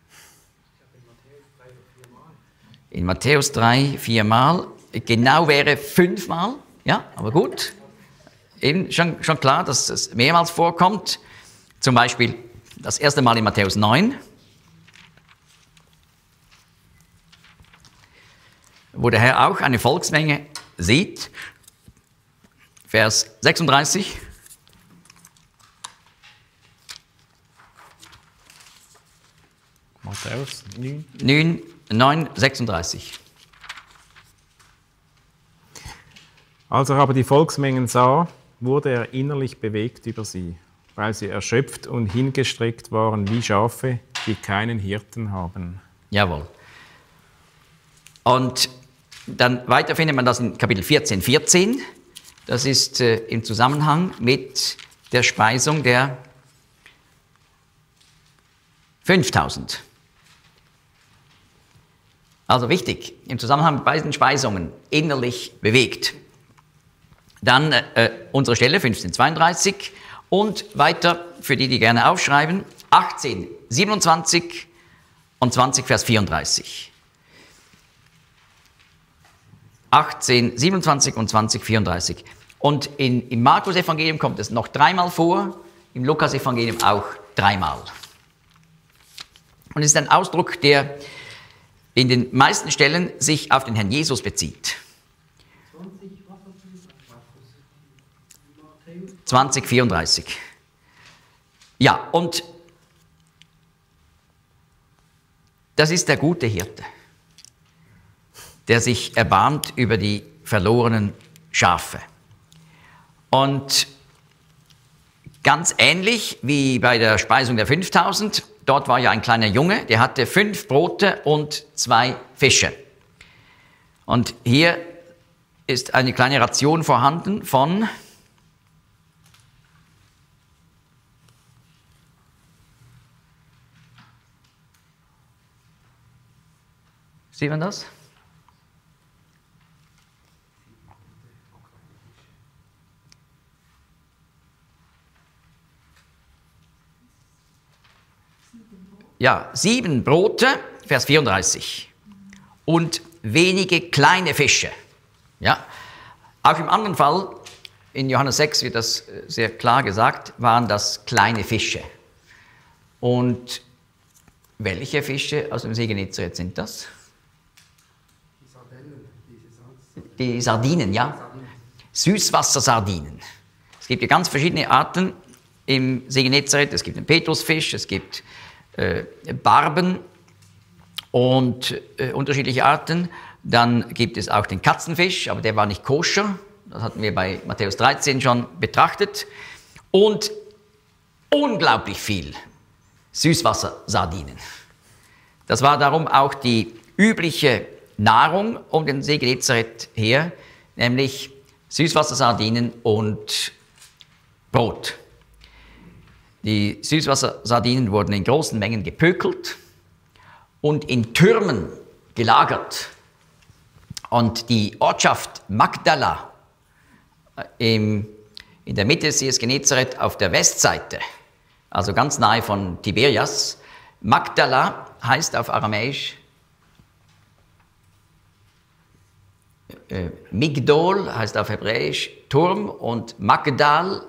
In Matthäus 3, 4 Mal. Genau wäre 5 Mal. Ja, aber gut. Eben schon klar, dass es mehrmals vorkommt. Zum Beispiel das erste Mal in Matthäus 9, wo der Herr auch eine Volksmenge sieht. Vers 36. Matthäus 9, 36. Als er aber die Volksmengen sah, wurde er innerlich bewegt über sie, weil sie erschöpft und hingestreckt waren wie Schafe, die keinen Hirten haben. Jawohl. Und dann weiter findet man das in Kapitel 14. Das ist im Zusammenhang mit der Speisung der 5000. Also wichtig, im Zusammenhang mit beiden Speisungen innerlich bewegt. Dann unsere Stelle 15,32 und weiter, für die gerne aufschreiben, 18, 27 und 20, Vers 34. 18, 27 und 20, 34. Und im Markus-Evangelium kommt es noch 3-mal vor, im Lukas-Evangelium auch 3-mal. Und es ist ein Ausdruck, der in den meisten Stellen sich auf den Herrn Jesus bezieht. 20, 34. Ja, und das ist der gute Hirte, der sich erbarmt über die verlorenen Schafe. Und ganz ähnlich wie bei der Speisung der 5000, dort war ja ein kleiner Junge, der hatte 5 Brote und 2 Fische. Und hier ist eine kleine Ration vorhanden von Sieht man das? Ja, 7 Brote, Vers 34. Und wenige kleine Fische. Ja, auch im anderen Fall, in Johannes 6 wird das sehr klar gesagt, waren das kleine Fische. Und welche Fische aus dem See Genezareth sind das? Die Sardinen, ja. Süßwassersardinen. Es gibt ja ganz verschiedene Arten im See Genezareth. Es gibt den Petrusfisch, es gibt Barben und unterschiedliche Arten. Dann gibt es auch den Katzenfisch, aber der war nicht koscher. Das hatten wir bei Matthäus 13 schon betrachtet. Und unglaublich viel Süßwassersardinen. Das war darum auch die übliche Nahrung um den See Genezareth her, nämlich Süßwassersardinen und Brot. Die Süßwassersardinen wurden in großen Mengen gepökelt und in Türmen gelagert. Und die Ortschaft Magdala in der Mitte des Sees Genezareth auf der Westseite, also ganz nahe von Tiberias, Magdala heißt auf Aramäisch Migdol, heißt auf Hebräisch Turm, und Magdala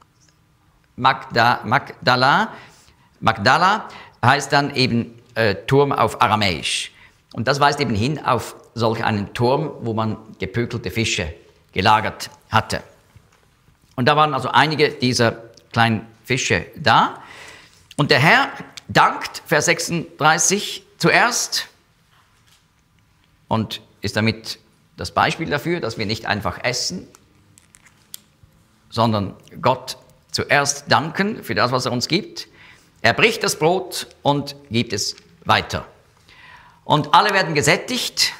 heißt dann eben Turm auf Aramäisch. Und das weist eben hin auf solch einen Turm, wo man gepökelte Fische gelagert hatte. Und da waren also einige dieser kleinen Fische da. Und der Herr dankt, Vers 36, zuerst und ist damit das Beispiel dafür, dass wir nicht einfach essen, sondern Gott zuerst danken für das, was er uns gibt. Er bricht das Brot und gibt es weiter. Und alle werden gesättigt.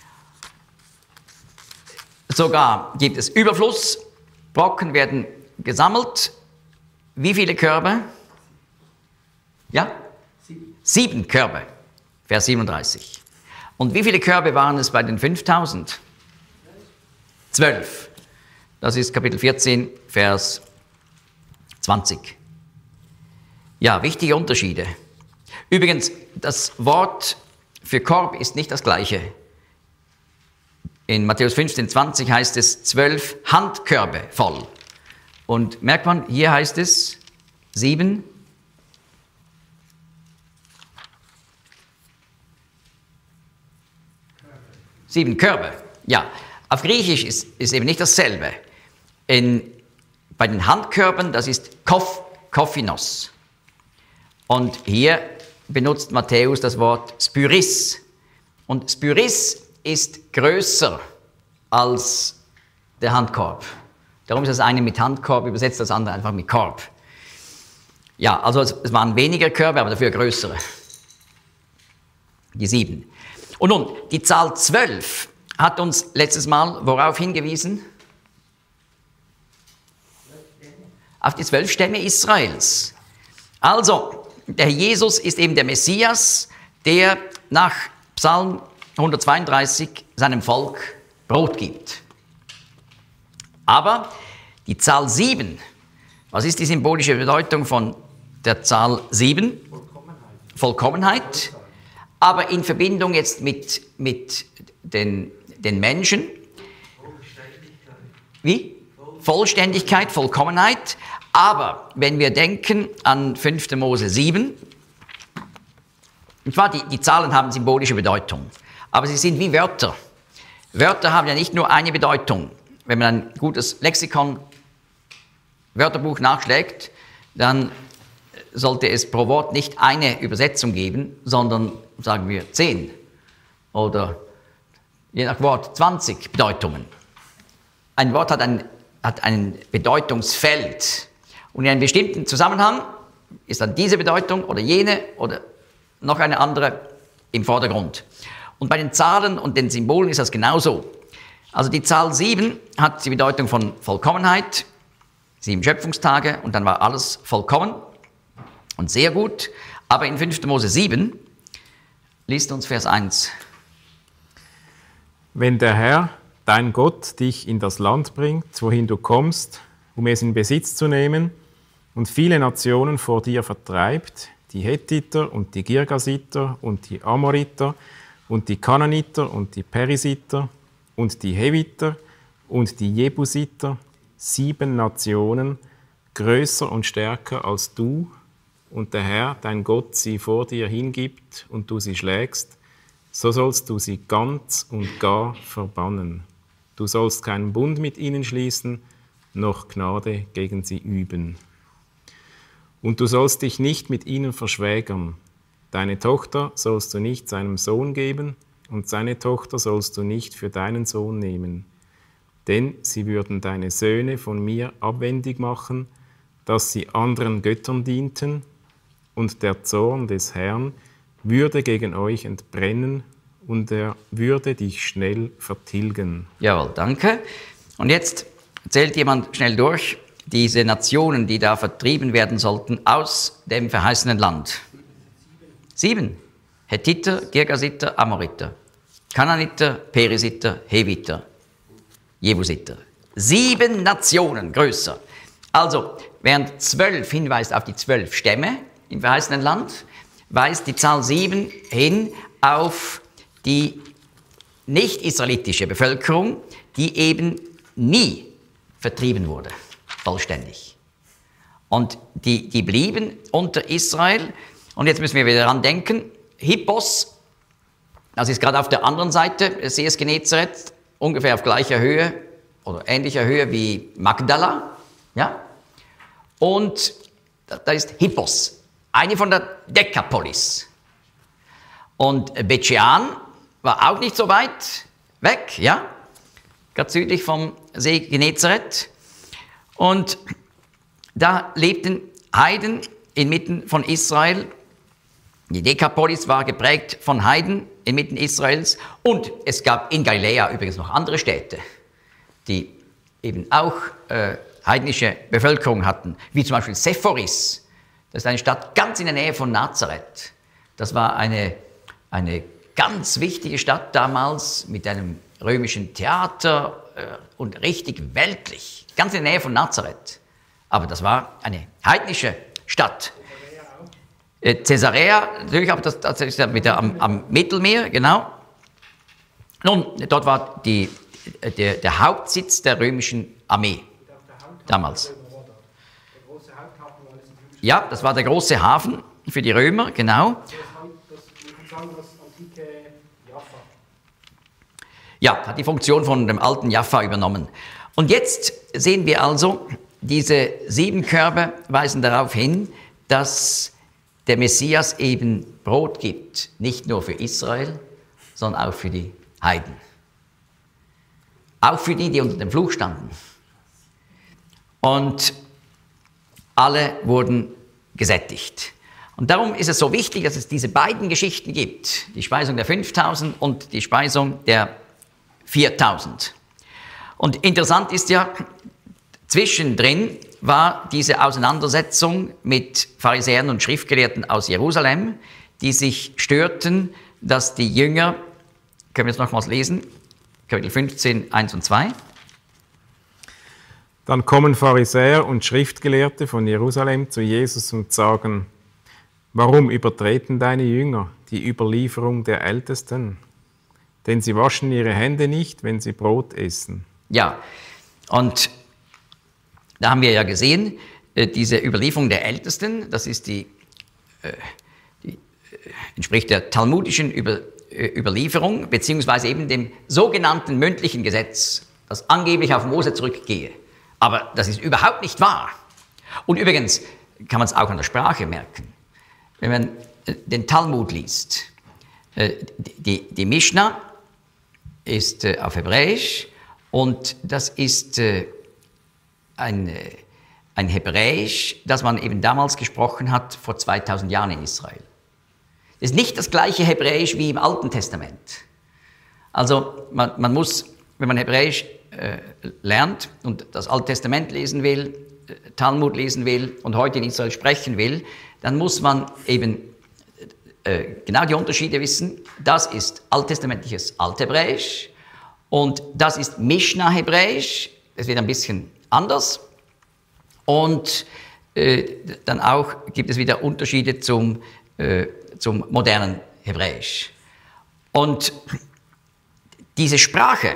Sogar gibt es Überfluss. Brocken werden gesammelt. Wie viele Körbe? Ja? 7 Körbe. Vers 37. Und wie viele Körbe waren es bei den 5000? 12. Das ist Kapitel 14, Vers 20. Ja, wichtige Unterschiede. Übrigens, das Wort für Korb ist nicht das gleiche. In Matthäus 15, 20 heißt es 12 Handkörbe voll. Und merkt man, hier heißt es 7 Körbe. Ja, auf Griechisch ist eben nicht dasselbe. Bei den Handkörben, das ist Kophinos. Und hier benutzt Matthäus das Wort Spyris. Und Spyris ist größer als der Handkorb. Darum ist das eine mit Handkorb übersetzt, das andere einfach mit Korb. Ja, also es waren weniger Körbe, aber dafür größere. Die 7. Und nun, die Zahl 12 hat uns letztes Mal worauf hingewiesen? Auf die 12 Stämme Israels. Also, der Jesus ist eben der Messias, der nach Psalm 132 seinem Volk Brot gibt. Aber die Zahl 7, was ist die symbolische Bedeutung von der Zahl 7? Vollkommenheit. Aber in Verbindung jetzt mit den Menschen. Wie? Vollständigkeit, Vollkommenheit. Aber wenn wir denken an 5. Mose 7, und zwar die Zahlen haben symbolische Bedeutung, aber sie sind wie Wörter. Wörter haben ja nicht nur eine Bedeutung. Wenn man ein gutes Lexikon, Wörterbuch nachschlägt, dann sollte es pro Wort nicht eine Übersetzung geben, sondern, sagen wir, 10 oder je nach Wort 20 Bedeutungen. Ein Wort hat ein Bedeutungsfeld und in einem bestimmten Zusammenhang ist dann diese Bedeutung oder jene oder noch eine andere im Vordergrund. Und bei den Zahlen und den Symbolen ist das genauso. Also die Zahl 7 hat die Bedeutung von Vollkommenheit, 7 Schöpfungstage und dann war alles vollkommen und sehr gut. Aber in 5. Mose 7 liest uns Vers 1. Wenn der Herr, dein Gott, dich in das Land bringt, wohin du kommst, um es in Besitz zu nehmen, und viele Nationen vor dir vertreibt, die Hethiter und die Girgasiter und die Amoriter und die Kananiter und die Perisiter und die Heviter und die Jebusiter, 7 Nationen, größer und stärker als du, und der Herr, dein Gott, sie vor dir hingibt und du sie schlägst, so sollst du sie ganz und gar verbannen. Du sollst keinen Bund mit ihnen schließen, noch Gnade gegen sie üben. Und du sollst dich nicht mit ihnen verschwägern. Deine Tochter sollst du nicht seinem Sohn geben, und seine Tochter sollst du nicht für deinen Sohn nehmen. Denn sie würden deine Söhne von mir abwendig machen, dass sie anderen Göttern dienten, und der Zorn des Herrn würde gegen euch entbrennen, und er würde dich schnell vertilgen. Jawohl, danke. Und jetzt zählt jemand schnell durch diese Nationen, die da vertrieben werden sollten aus dem verheißenen Land. 7. Hethiter, Girgasiter, Amoriter, Kananiter, Perisiter, Heviter, Jebusiter. 7 Nationen, größer. Also, während 12 hinweist auf die 12 Stämme im verheißenen Land, weist die Zahl 7 hin auf die nicht-israelitische Bevölkerung, die eben nie vertrieben wurde, vollständig. Und die blieben unter Israel. Und jetzt müssen wir wieder daran denken, Hippos, das ist gerade auf der anderen Seite des Sees Genezareth, ungefähr auf gleicher Höhe oder ähnlicher Höhe wie Magdala. Ja? Und da ist Hippos, eine von der Dekapolis. Und Bethshean war auch nicht so weit weg, ja? Gerade südlich vom See Genezareth. Und da lebten Heiden inmitten von Israel. Die Dekapolis war geprägt von Heiden inmitten Israels. Und es gab in Galiläa übrigens noch andere Städte, die eben auch heidnische Bevölkerung hatten, wie zum Beispiel Sephoris. Das ist eine Stadt ganz in der Nähe von Nazareth. Das war eine eine ganz wichtige Stadt damals mit einem römischen Theater und richtig weltlich, ganz in der Nähe von Nazareth. Aber das war eine heidnische Stadt. Caesarea, natürlich, aber das ist ja wieder am Mittelmeer, genau. Nun, dort war der Hauptsitz der römischen Armee damals. Ja, das war der große Hafen für die Römer, genau. Ja, hat die Funktion von dem alten Jaffa übernommen. Und jetzt sehen wir also, diese 7 Körbe weisen darauf hin, dass der Messias eben Brot gibt, nicht nur für Israel, sondern auch für die Heiden. Auch für die, die unter dem Fluch standen. Und alle wurden gesättigt. Und darum ist es so wichtig, dass es diese beiden Geschichten gibt. Die Speisung der 5000 und die Speisung der 4000. Und interessant ist ja, zwischendrin war diese Auseinandersetzung mit Pharisäern und Schriftgelehrten aus Jerusalem, die sich störten, dass die Jünger, können wir jetzt nochmals lesen, Kapitel 15, 1 und 2. Dann kommen Pharisäer und Schriftgelehrte von Jerusalem zu Jesus und sagen: Warum übertreten deine Jünger die Überlieferung der Ältesten? Denn sie waschen ihre Hände nicht, wenn sie Brot essen. Ja, und da haben wir ja gesehen, diese Überlieferung der Ältesten, das ist entspricht der talmudischen Überlieferung, beziehungsweise eben dem sogenannten mündlichen Gesetz, das angeblich auf Mose zurückgehe. Aber das ist überhaupt nicht wahr. Und übrigens kann man es auch an der Sprache merken. Wenn man den Talmud liest, die Mishnah ist auf Hebräisch und das ist ein Hebräisch, das man eben damals gesprochen hat, vor 2000 Jahren in Israel. Es ist nicht das gleiche Hebräisch wie im Alten Testament. Also man muss, wenn man Hebräisch lernt und das Alte Testament lesen will, Talmud lesen will und heute in Israel sprechen will, dann muss man eben genau die Unterschiede wissen. Das ist alttestamentliches Althebräisch und das ist Mishnah-Hebräisch. Es wird ein bisschen anders. Und dann auch gibt es wieder Unterschiede zum modernen Hebräisch. Und diese Sprache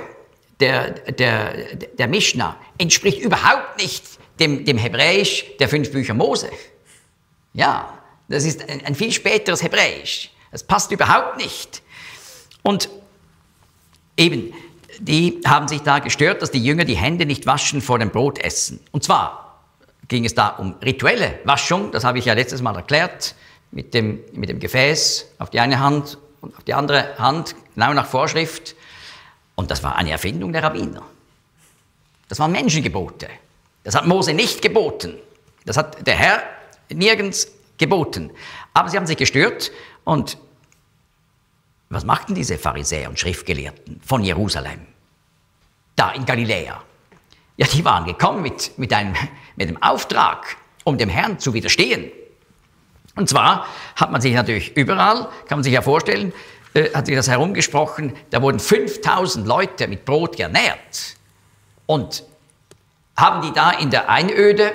der Mishnah entspricht überhaupt nicht dem Hebräisch der 5 Bücher Mose. Ja, das ist ein viel späteres Hebräisch. Das passt überhaupt nicht. Und eben, die haben sich da gestört, dass die Jünger die Hände nicht waschen vor dem Brotessen. Und zwar ging es da um rituelle Waschung, das habe ich ja letztes Mal erklärt, mit dem Gefäß auf die eine Hand und auf die andere Hand, genau nach Vorschrift. Und das war eine Erfindung der Rabbiner. Das waren Menschengebote. Das hat Mose nicht geboten. Das hat der Herr nirgends geboten. Aber sie haben sich gestört. Und was machten diese Pharisäer und Schriftgelehrten von Jerusalem? Da in Galiläa. Ja, die waren gekommen mit einem Auftrag, um dem Herrn zu widerstehen. Und zwar hat man sich natürlich überall, kann man sich ja vorstellen, hat sich das herumgesprochen, da wurden 5000 Leute mit Brot ernährt. Und haben die da in der Einöde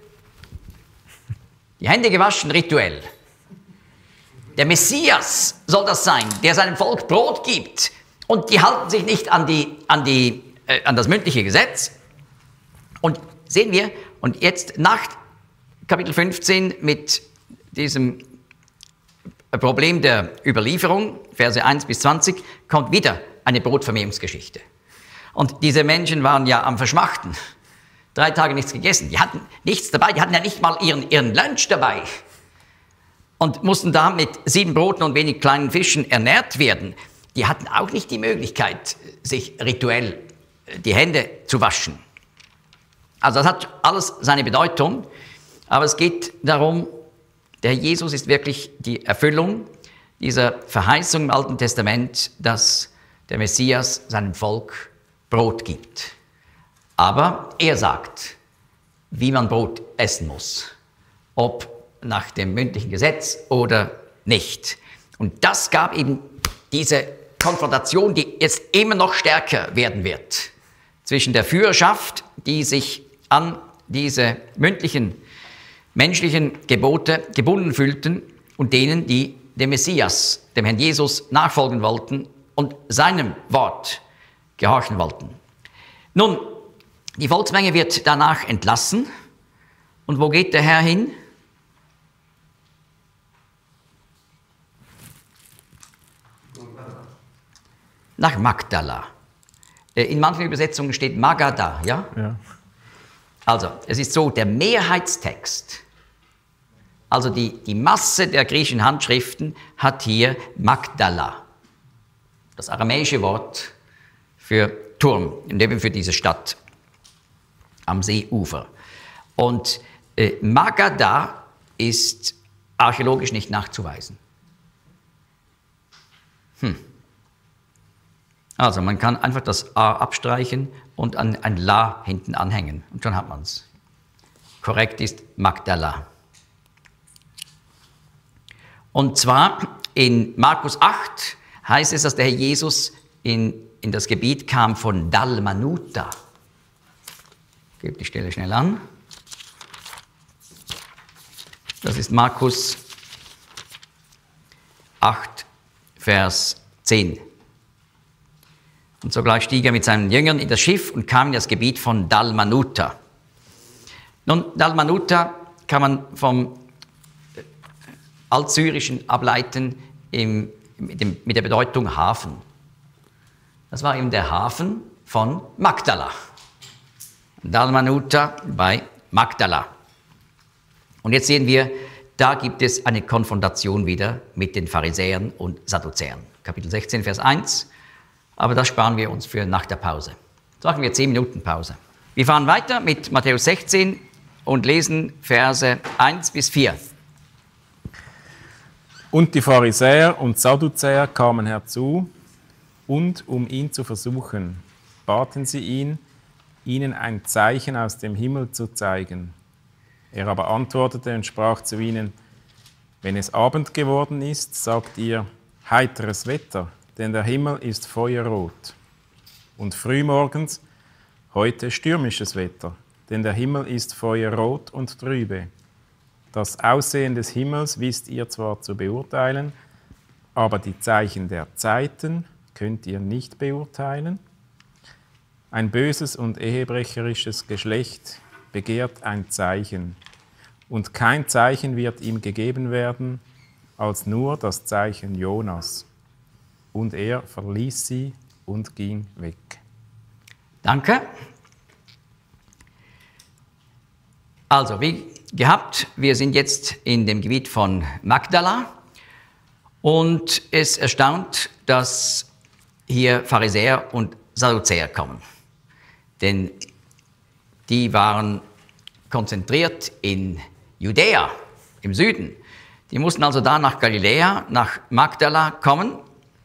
die Hände gewaschen, rituell. Der Messias soll das sein, der seinem Volk Brot gibt. Und die halten sich nicht an das mündliche Gesetz. Und sehen wir, und jetzt nach Kapitel 15 mit diesem Problem der Überlieferung, Verse 1 bis 20, kommt wieder eine Brotvermehrungsgeschichte. Und diese Menschen waren ja am Verschmachten. 3 Tage nichts gegessen. Die hatten nichts dabei, die hatten ja nicht mal ihren Lunch dabei. Und mussten da mit 7 Broten und wenig kleinen Fischen ernährt werden. Die hatten auch nicht die Möglichkeit, sich rituell die Hände zu waschen. Also das hat alles seine Bedeutung. Aber es geht darum, der Jesus ist wirklich die Erfüllung dieser Verheißung im Alten Testament, dass der Messias seinem Volk Brot gibt. Aber er sagt, wie man Brot essen muss, ob nach dem mündlichen Gesetz oder nicht. Und das gab eben diese Konfrontation, die jetzt immer noch stärker werden wird, zwischen der Führerschaft, die sich an diese mündlichen, menschlichen Gebote gebunden fühlten, und denen, die dem Messias, dem Herrn Jesus, nachfolgen wollten und seinem Wort gehorchen wollten. Nun, die Volksmenge wird danach entlassen. Und wo geht der Herr hin? Nach Magdala. In manchen Übersetzungen steht Magada, ja? Ja. Also, es ist so, der Mehrheitstext, also die Masse der griechischen Handschriften, hat hier Magdala, das aramäische Wort für Turm, und eben für diese Stadt am Seeufer. Und Magada ist archäologisch nicht nachzuweisen. Also man kann einfach das A abstreichen und an ein La hinten anhängen und schon hat man es. Korrekt ist Magdala. Und zwar in Markus 8 heißt es, dass der Herr Jesus in das Gebiet kam von Dalmanuta. Ich gebe die Stelle schnell an. Das ist Markus 8, Vers 10. Und sogleich stieg er mit seinen Jüngern in das Schiff und kam in das Gebiet von Dalmanuta. Nun, Dalmanuta kann man vom Altsyrischen ableiten mit der Bedeutung Hafen. Das war eben der Hafen von Magdala. Dalmanuta bei Magdala. Und jetzt sehen wir, da gibt es eine Konfrontation wieder mit den Pharisäern und Sadduzäern. Kapitel 16, Vers 1. Aber das sparen wir uns für nach der Pause. Sagen wir 10 Minuten Pause. Wir fahren weiter mit Matthäus 16 und lesen Verse 1 bis 4. Und die Pharisäer und Sadduzäer kamen herzu, und um ihn zu versuchen, baten sie ihn, ihnen ein Zeichen aus dem Himmel zu zeigen. Er aber antwortete und sprach zu ihnen: Wenn es Abend geworden ist, sagt ihr heiteres Wetter, denn der Himmel ist feuerrot. Und frühmorgens, heute stürmisches Wetter, denn der Himmel ist feuerrot und trübe. Das Aussehen des Himmels wisst ihr zwar zu beurteilen, aber die Zeichen der Zeiten könnt ihr nicht beurteilen. Ein böses und ehebrecherisches Geschlecht begehrt ein Zeichen, und kein Zeichen wird ihm gegeben werden, als nur das Zeichen Jonas. Und er verließ sie und ging weg. Danke. Also, wie gehabt, wir sind jetzt in dem Gebiet von Magdala und es erstaunt, dass hier Pharisäer und Sadduzäer kommen. Denn die waren konzentriert in Judäa, im Süden. Die mussten also da nach Galiläa, nach Magdala kommen.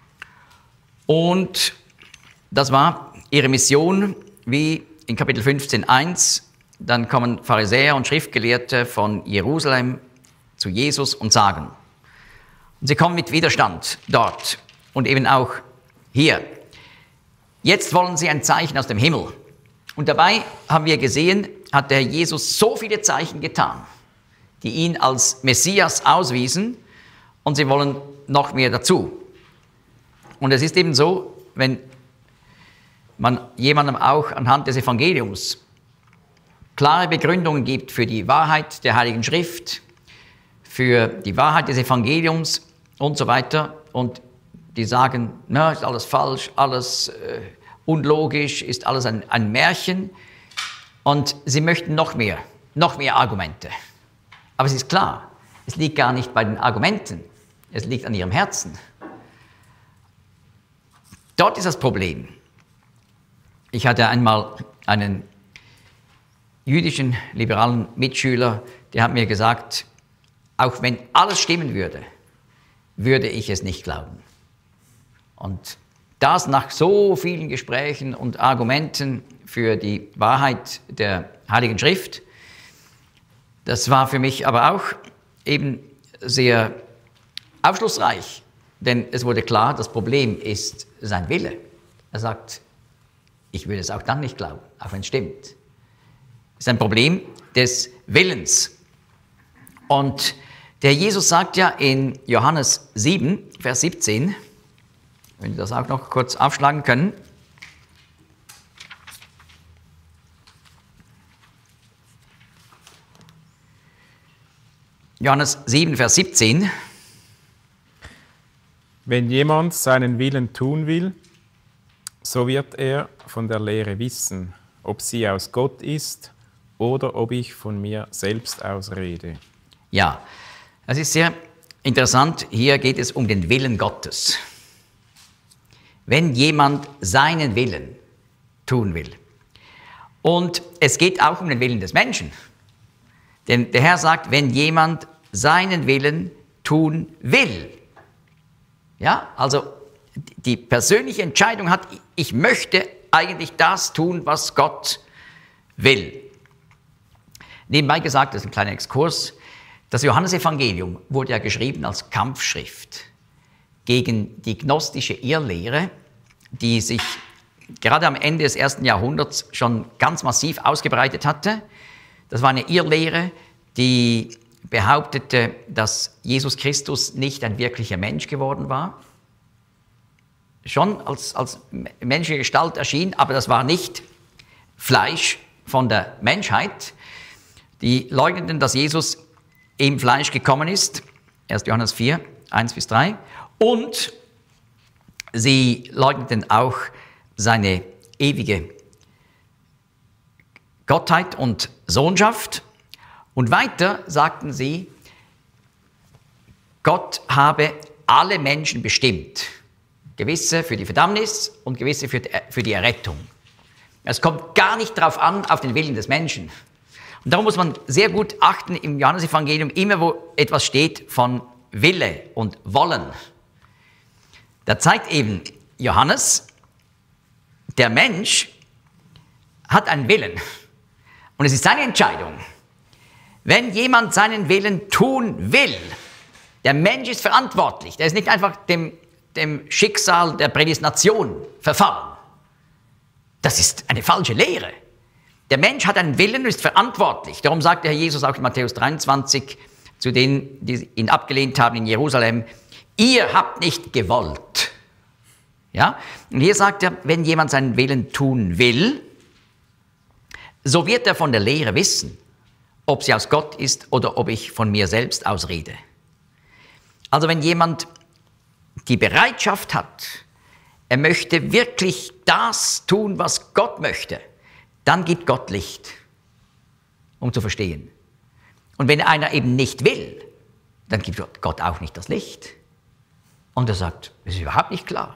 Und das war ihre Mission, wie in Kapitel 15, 1. Dann kommen Pharisäer und Schriftgelehrte von Jerusalem zu Jesus und sagen, und sie kommen mit Widerstand dort und eben auch hier. Jetzt wollen sie ein Zeichen aus dem Himmel. Und dabei haben wir gesehen, hat der Herr Jesus so viele Zeichen getan, die ihn als Messias auswiesen, und sie wollen noch mehr dazu. Und es ist eben so, wenn man jemandem auch anhand des Evangeliums klare Begründungen gibt für die Wahrheit der Heiligen Schrift, für die Wahrheit des Evangeliums und so weiter, und die sagen, na, ist alles falsch, alles unlogisch, ist alles ein Märchen, und sie möchten noch mehr Argumente. Aber es ist klar, es liegt gar nicht bei den Argumenten, es liegt an ihrem Herzen. Dort ist das Problem. Ich hatte einmal einen jüdischen liberalen Mitschüler, der hat mir gesagt, auch wenn alles stimmen würde, würde ich es nicht glauben. Und das nach so vielen Gesprächen und Argumenten für die Wahrheit der Heiligen Schrift. Das war für mich aber auch eben sehr aufschlussreich, denn es wurde klar, das Problem ist sein Wille. Er sagt, ich würde es auch dann nicht glauben, auch wenn es stimmt. Es ist ein Problem des Willens. Und der Jesus sagt ja in Johannes 7, Vers 17, wenn Sie das auch noch kurz aufschlagen können. Johannes 7, Vers 17. Wenn jemand seinen Willen tun will, so wird er von der Lehre wissen, ob sie aus Gott ist oder ob ich von mir selbst aus rede. Ja, das ist sehr interessant. Hier geht es um den Willen Gottes. Wenn jemand seinen Willen tun will. Und es geht auch um den Willen des Menschen. Denn der Herr sagt, wenn jemand seinen Willen tun will. Ja, also die persönliche Entscheidung hat, ich möchte eigentlich das tun, was Gott will. Nebenbei gesagt, das ist ein kleiner Exkurs, das Johannesevangelium wurde ja geschrieben als Kampfschrift gegen die gnostische Irrlehre, die sich gerade am Ende des 1. Jahrhunderts schon ganz massiv ausgebreitet hatte. Das war eine Irrlehre, die behauptete, dass Jesus Christus nicht ein wirklicher Mensch geworden war. Schon als menschliche Gestalt erschien, aber das war nicht Fleisch von der Menschheit. Die leugneten, dass Jesus im Fleisch gekommen ist, 1. Johannes 4, 1-3. Und sie leugneten auch seine ewige Gottheit und Sohnschaft. Und weiter sagten sie, Gott habe alle Menschen bestimmt. Gewisse für die Verdammnis und gewisse für die Errettung. Es kommt gar nicht darauf an, auf den Willen des Menschen. Und darum muss man sehr gut achten im Johannesevangelium, immer wo etwas steht von Wille und Wollen. Da zeigt eben Johannes, der Mensch hat einen Willen. Und es ist seine Entscheidung. Wenn jemand seinen Willen tun will, der Mensch ist verantwortlich. Der ist nicht einfach dem Schicksal der Prädestination verfallen. Das ist eine falsche Lehre. Der Mensch hat einen Willen und ist verantwortlich. Darum sagt der Herr Jesus auch in Matthäus 23 zu denen, die ihn abgelehnt haben in Jerusalem, ihr habt nicht gewollt. Ja? Und hier sagt er, wenn jemand seinen Willen tun will, so wird er von der Lehre wissen, ob sie aus Gott ist oder ob ich von mir selbst ausrede. Also wenn jemand die Bereitschaft hat, er möchte wirklich das tun, was Gott möchte, dann gibt Gott Licht, um zu verstehen. Und wenn einer eben nicht will, dann gibt Gott auch nicht das Licht. Und er sagt, es ist überhaupt nicht klar.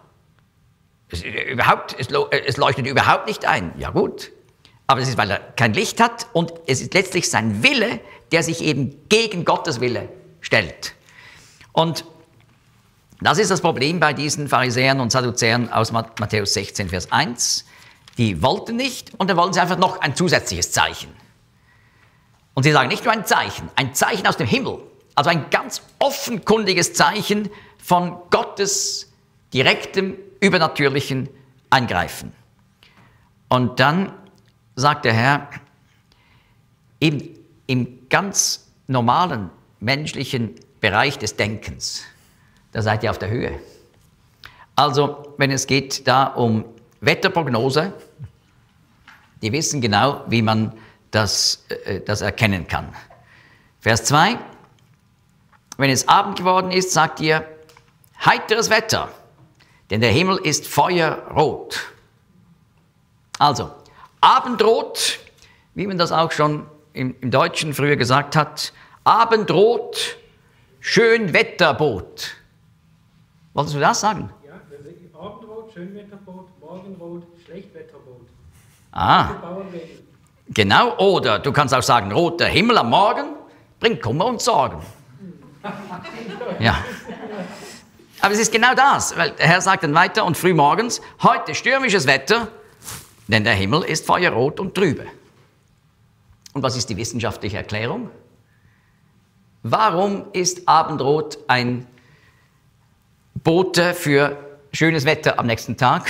Es leuchtet überhaupt nicht ein. Ja gut, aber es ist, weil er kein Licht hat und es ist letztlich sein Wille, der sich eben gegen Gottes Wille stellt. Und das ist das Problem bei diesen Pharisäern und Sadduzäern aus Matthäus 16, Vers 1. Die wollten nicht und dann wollen sie einfach noch ein zusätzliches Zeichen. Und sie sagen nicht nur ein Zeichen aus dem Himmel, also ein ganz offenkundiges Zeichen von Gottes direktem, übernatürlichen Eingreifen. Und dann sagt der Herr, eben im ganz normalen menschlichen Bereich des Denkens, da seid ihr auf der Höhe. Also, wenn es geht da um Wetterprognose, die wissen genau, wie man das erkennen kann. Vers 2, wenn es Abend geworden ist, sagt ihr, heiteres Wetter, denn der Himmel ist feuerrot. Also, Abendrot, wie man das auch schon im Deutschen früher gesagt hat, Abendrot, Schönwetterboot. Wolltest du das sagen? Ja, Abendrot, Schönwetterboot, Morgenrot, Schlechtwetterboot. Bauernwedel. Genau, oder du kannst auch sagen, roter Himmel am Morgen bringt Kummer und Sorgen. Ja. Aber es ist genau das, weil der Herr sagt dann weiter und frühmorgens, heute stürmisches Wetter, denn der Himmel ist feuerrot und trübe. Und was ist die wissenschaftliche Erklärung? Warum ist Abendrot ein Boote für schönes Wetter am nächsten Tag.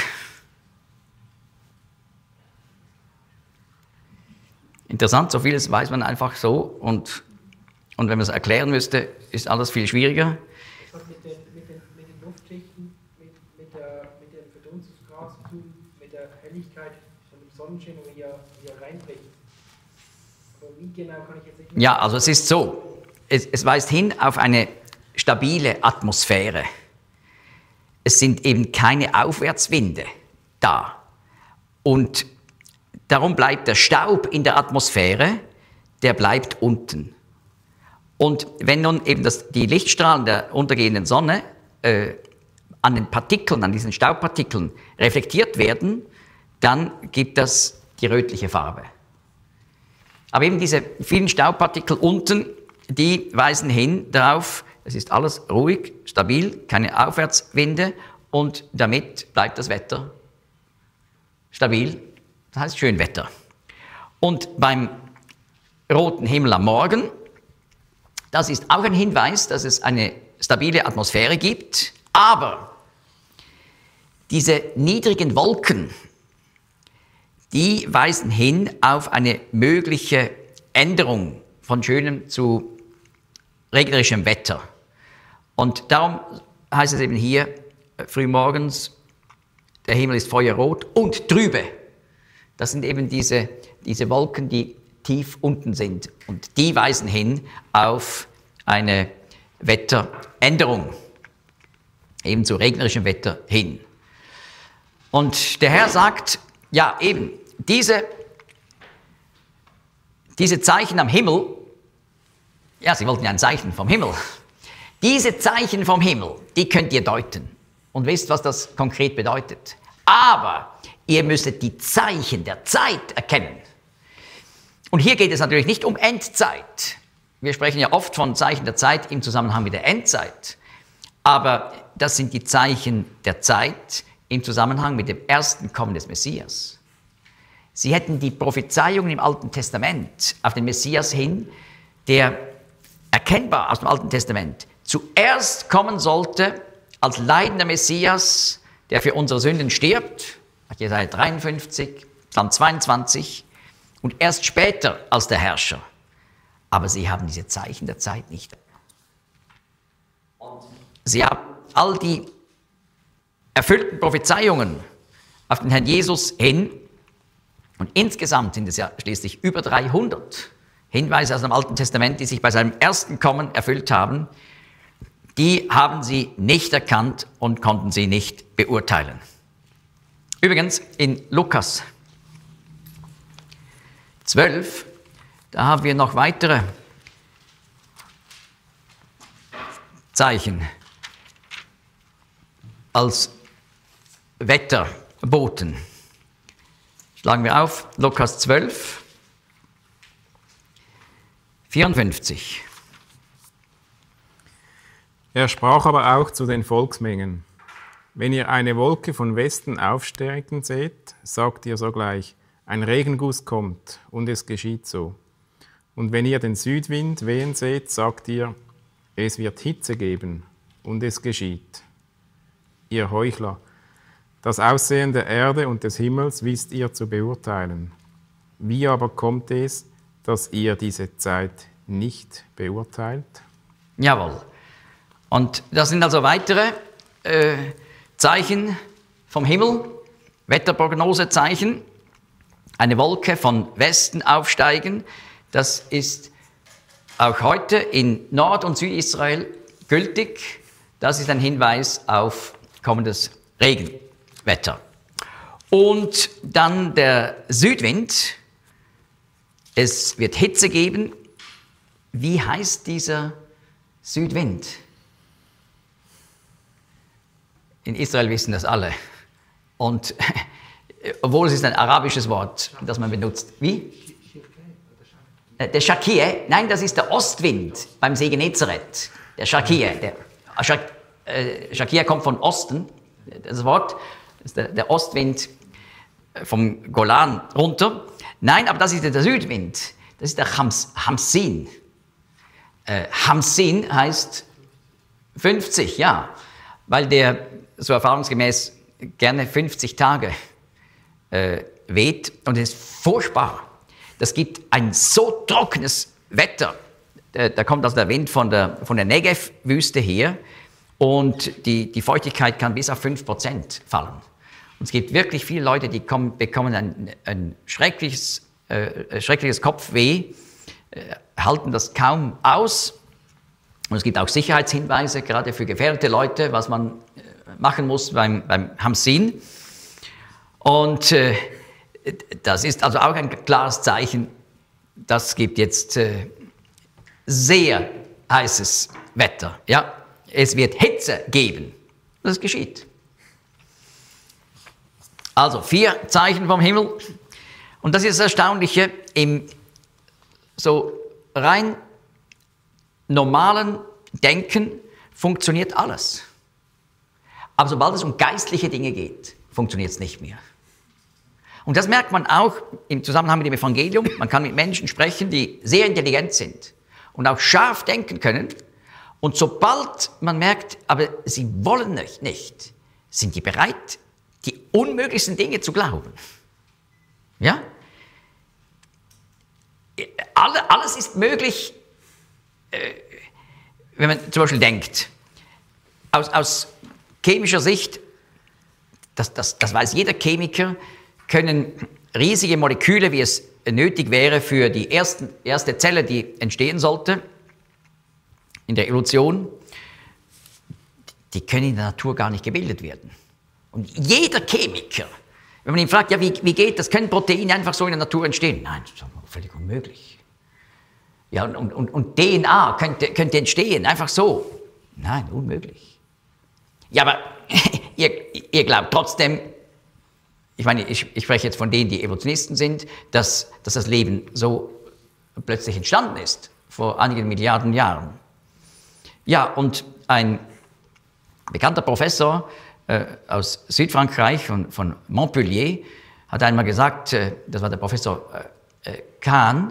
Interessant, so vieles weiß man einfach so und wenn man es erklären müsste, ist alles viel schwieriger. Das hat mit den Luftschichten, mit dem Verdunstungsgrad zu tun, mit der Helligkeit von dem Sonnenschein, wie er reinbringt. Aber wie genau kann ich jetzt nicht... Ja, also es ist so, es weist hin auf eine stabile Atmosphäre. Es sind eben keine Aufwärtswinde da. Und darum bleibt der Staub in der Atmosphäre, der bleibt unten. Und wenn nun eben die Lichtstrahlen der untergehenden Sonne an den Partikeln, an diesen Staubpartikeln reflektiert werden, dann gibt das die rötliche Farbe. Aber eben diese vielen Staubpartikel unten, die weisen hin darauf, es ist alles ruhig, stabil, keine Aufwärtswinde und damit bleibt das Wetter stabil, das heißt Schönwetter. Und beim roten Himmel am Morgen, das ist auch ein Hinweis, dass es eine stabile Atmosphäre gibt, aber diese niedrigen Wolken, die weisen hin auf eine mögliche Änderung von schönem zu regnerischem Wetter. Und darum heißt es eben hier frühmorgens, der Himmel ist feuerrot und trübe. Das sind eben diese Wolken, die tief unten sind. Und die weisen hin auf eine Wetteränderung, eben zu regnerischem Wetter hin. Und der Herr sagt, ja eben, diese Zeichen am Himmel, ja, sie wollten ja ein Zeichen vom Himmel. Diese Zeichen vom Himmel, die könnt ihr deuten und wisst, was das konkret bedeutet. Aber ihr müsstet die Zeichen der Zeit erkennen. Und hier geht es natürlich nicht um Endzeit. Wir sprechen ja oft von Zeichen der Zeit im Zusammenhang mit der Endzeit. Aber das sind die Zeichen der Zeit im Zusammenhang mit dem ersten Kommen des Messias. Sie hätten die Prophezeiungen im Alten Testament auf den Messias hin, der erkennbar aus dem Alten Testament zuerst kommen sollte als leidender Messias, der für unsere Sünden stirbt, Jesaja 53, Psalm 22, und erst später als der Herrscher. Aber sie haben diese Zeichen der Zeit nicht. Und sie haben all die erfüllten Prophezeiungen auf den Herrn Jesus hin, und insgesamt sind es ja schließlich über 300 Hinweise aus dem Alten Testament, die sich bei seinem ersten Kommen erfüllt haben, die haben sie nicht erkannt und konnten sie nicht beurteilen. Übrigens in Lukas 12, da haben wir noch weitere Zeichen als Wetterboten. Schlagen wir auf, Lukas 12, 54. Er sprach aber auch zu den Volksmengen: Wenn ihr eine Wolke von Westen aufsteigen seht, sagt ihr sogleich, ein Regenguss kommt, und es geschieht so. Und wenn ihr den Südwind wehen seht, sagt ihr, es wird Hitze geben, und es geschieht. Ihr Heuchler, das Aussehen der Erde und des Himmels wisst ihr zu beurteilen. Wie aber kommt es, dass ihr diese Zeit nicht beurteilt? Jawohl. Und das sind also weitere Zeichen vom Himmel, Wetterprognosezeichen. Eine Wolke von Westen aufsteigen, das ist auch heute in Nord- und Südisrael gültig. Das ist ein Hinweis auf kommendes Regenwetter. Und dann der Südwind. Es wird Hitze geben. Wie heißt dieser Südwind? In Israel wissen das alle. Und obwohl es ist ein arabisches Wort, das man benutzt. Wie? Der Shakir, nein, das ist der Ostwind beim See Genezareth. Der Shakir. Shakir kommt von Osten, das Wort, das ist der Ostwind vom Golan runter. Nein, aber das ist der Südwind, das ist der Hamsin. Hamsin heißt 50, ja. weil der so erfahrungsgemäß gerne 50 Tage weht und es ist furchtbar. Das gibt ein so trockenes Wetter. Da kommt also der Wind von der Negev-Wüste her und die Feuchtigkeit kann bis auf 5% fallen. Und es gibt wirklich viele Leute, die bekommen ein schreckliches Kopfweh, halten das kaum aus. Und es gibt auch Sicherheitshinweise, gerade für gefährdete Leute, was man machen muss beim Hamsin. Und das ist also auch ein klares Zeichen, das gibt jetzt sehr heißes Wetter. Ja? Es wird Hitze geben. Das geschieht. Also 4 Zeichen vom Himmel. Und das ist das Erstaunliche, im so rein normalen Denken funktioniert alles. Aber sobald es um geistliche Dinge geht, funktioniert es nicht mehr. Und das merkt man auch im Zusammenhang mit dem Evangelium. Man kann mit Menschen sprechen, die sehr intelligent sind und auch scharf denken können. Und sobald man merkt, aber sie wollen nicht, sind die bereit, die unmöglichsten Dinge zu glauben. Ja? Alles ist möglich, wenn man zum Beispiel denkt, aus chemischer Sicht, das weiß jeder Chemiker, können riesige Moleküle, wie es nötig wäre für die erste Zelle, die entstehen sollte, in der Evolution, die können in der Natur gar nicht gebildet werden. Und jeder Chemiker, wenn man ihn fragt, ja, wie geht das, können Proteine einfach so in der Natur entstehen? Nein, das ist völlig unmöglich. Ja, und DNA könnte entstehen, einfach so. Nein, unmöglich. Ja, aber ihr glaubt trotzdem, ich meine, ich spreche jetzt von denen, die Evolutionisten sind, dass das Leben so plötzlich entstanden ist, vor einigen Milliarden Jahren. Ja, und ein bekannter Professor aus Südfrankreich, von Montpellier, hat einmal gesagt, das war der Professor Kahn,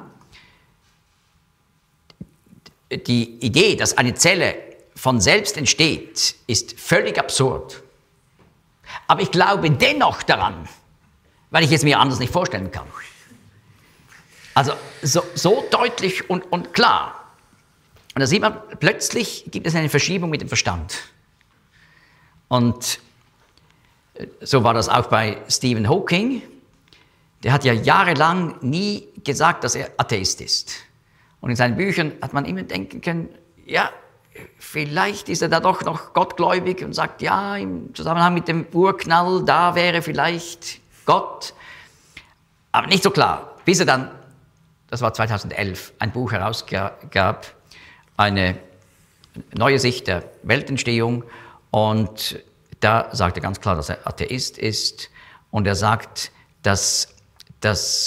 die Idee, dass eine Zelle von selbst entsteht, ist völlig absurd. Aber ich glaube dennoch daran, weil ich es mir anders nicht vorstellen kann. Also so deutlich und klar. Und da sieht man, plötzlich gibt es eine Verschiebung mit dem Verstand. Und so war das auch bei Stephen Hawking. Der hat ja jahrelang nie gesagt, dass er Atheist ist. Und in seinen Büchern hat man immer denken können, ja, vielleicht ist er da doch noch gottgläubig und sagt, ja, im Zusammenhang mit dem Urknall, da wäre vielleicht Gott. Aber nicht so klar, bis er dann, das war 2011, ein Buch herausgab, eine neue Sicht der Weltentstehung. Und da sagt er ganz klar, dass er Atheist ist. Und er sagt, dass das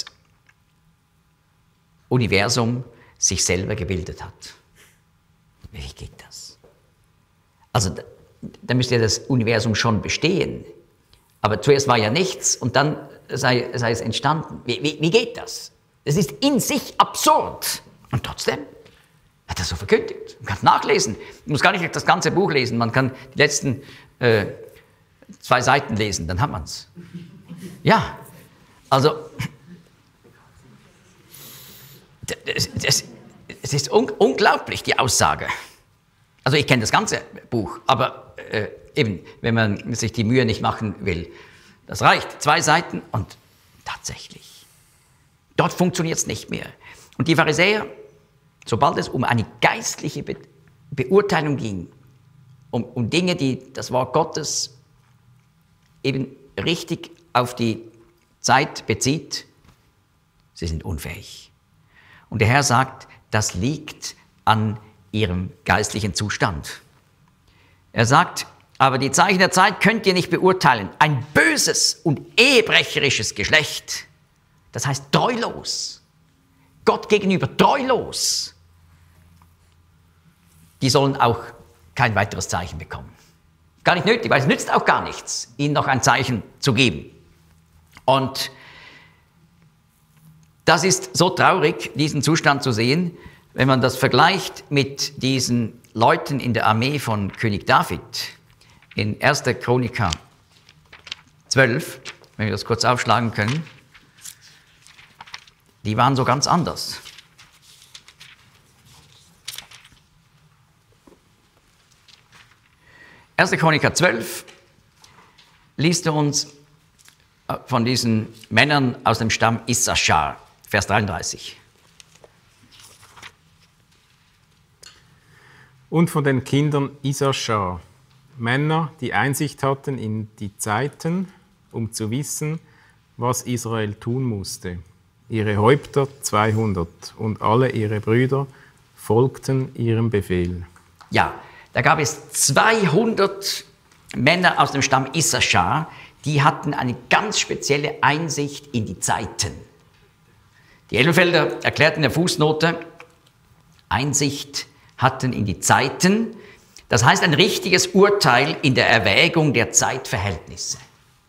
Universum sich selber gebildet hat. Wie geht das? Also da müsste ja das Universum schon bestehen. Aber zuerst war ja nichts und dann sei es entstanden. Wie geht das? Es ist in sich absurd. Und trotzdem hat er so verkündigt. Man kann es nachlesen. Man muss gar nicht das ganze Buch lesen. Man kann die letzten 2 Seiten lesen, dann hat man es. Ja, also es ist unglaublich, die Aussage. Also ich kenne das ganze Buch, aber eben, wenn man sich die Mühe nicht machen will, das reicht. 2 Seiten und tatsächlich, dort funktioniert es nicht mehr. Und die Pharisäer, sobald es um eine geistliche Beurteilung ging, um Dinge, die das Wort Gottes eben richtig auf die Zeit bezieht, sie sind unfähig. Und der Herr sagt, das liegt an ihrem geistlichen Zustand. Er sagt, aber die Zeichen der Zeit könnt ihr nicht beurteilen. Ein böses und ehebrecherisches Geschlecht, das heißt treulos, Gott gegenüber treulos, die sollen auch kein weiteres Zeichen bekommen. Gar nicht nötig, weil es nützt auch gar nichts, ihnen noch ein Zeichen zu geben. Und das ist so traurig, diesen Zustand zu sehen, wenn man das vergleicht mit diesen Leuten in der Armee von König David. in 1. Chroniker 12, wenn wir das kurz aufschlagen können, die waren so ganz anders. Erste Chroniker 12 liest er uns von diesen Männern aus dem Stamm Issachar, Vers 33. Und von den Kindern Issachar, Männer, die Einsicht hatten in die Zeiten, um zu wissen, was Israel tun musste. Ihre Häupter 200 und alle ihre Brüder folgten ihrem Befehl. Ja, da gab es 200 Männer aus dem Stamm Issachar, die hatten eine ganz spezielle Einsicht in die Zeiten. Die Ellenfelder erklärten in der Fußnote, Einsicht hatten in die Zeiten, das heißt ein richtiges Urteil in der Erwägung der Zeitverhältnisse.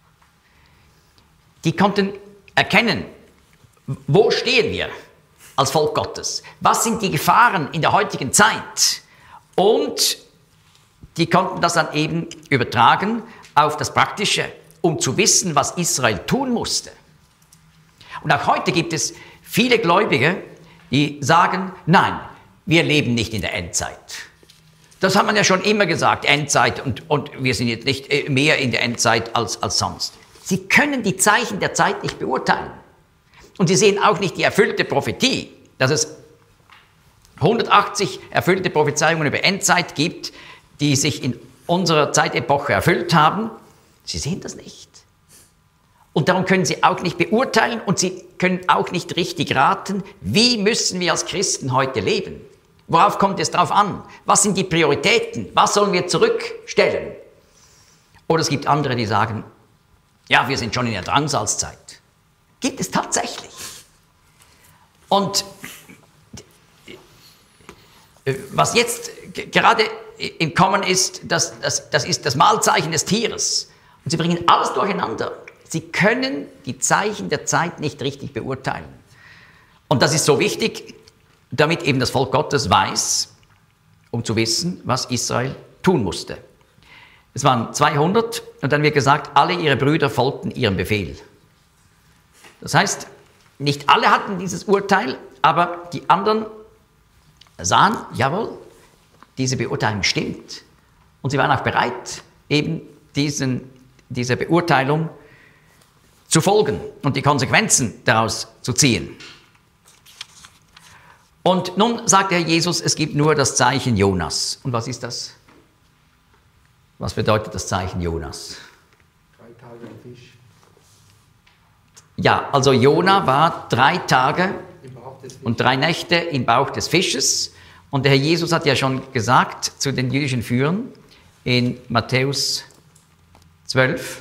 Die konnten erkennen, wo stehen wir als Volk Gottes? Was sind die Gefahren in der heutigen Zeit? Und die konnten das dann eben übertragen auf das Praktische, um zu wissen, was Israel tun musste. Und auch heute gibt es viele Gläubige, die sagen, nein, wir leben nicht in der Endzeit. Das hat man ja schon immer gesagt, Endzeit, und wir sind jetzt nicht mehr in der Endzeit als sonst. Sie können die Zeichen der Zeit nicht beurteilen. Und sie sehen auch nicht die erfüllte Prophetie, dass es 180 erfüllte Prophezeiungen über Endzeit gibt, die sich in unserer Zeitepoche erfüllt haben. Sie sehen das nicht. Und darum können sie auch nicht beurteilen und sie können auch nicht richtig raten, wie müssen wir als Christen heute leben? Worauf kommt es drauf an? Was sind die Prioritäten? Was sollen wir zurückstellen? Oder es gibt andere, die sagen, ja, wir sind schon in der Drangsalzzeit. Gibt es tatsächlich. Und was jetzt gerade im Kommen ist, das ist das Mahlzeichen des Tieres. Und sie bringen alles durcheinander. Sie können die Zeichen der Zeit nicht richtig beurteilen. Und das ist so wichtig, damit eben das Volk Gottes weiß, um zu wissen, was Israel tun musste. Es waren 200 und dann wird gesagt, alle ihre Brüder folgten ihrem Befehl. Das heißt, nicht alle hatten dieses Urteil, aber die anderen sahen, jawohl, diese Beurteilung stimmt. Und sie waren auch bereit, eben dieser Beurteilung zu folgen und die Konsequenzen daraus zu ziehen. Und nun sagt der Herr Jesus, es gibt nur das Zeichen Jonas. Und was ist das? Was bedeutet das Zeichen Jonas? 3 Tage am Fisch. Ja, also Jona war 3 Tage Im Bauch des Fisches. und 3 Nächte im Bauch des Fisches. Und der Herr Jesus hat ja schon gesagt zu den jüdischen Führern in Matthäus 12,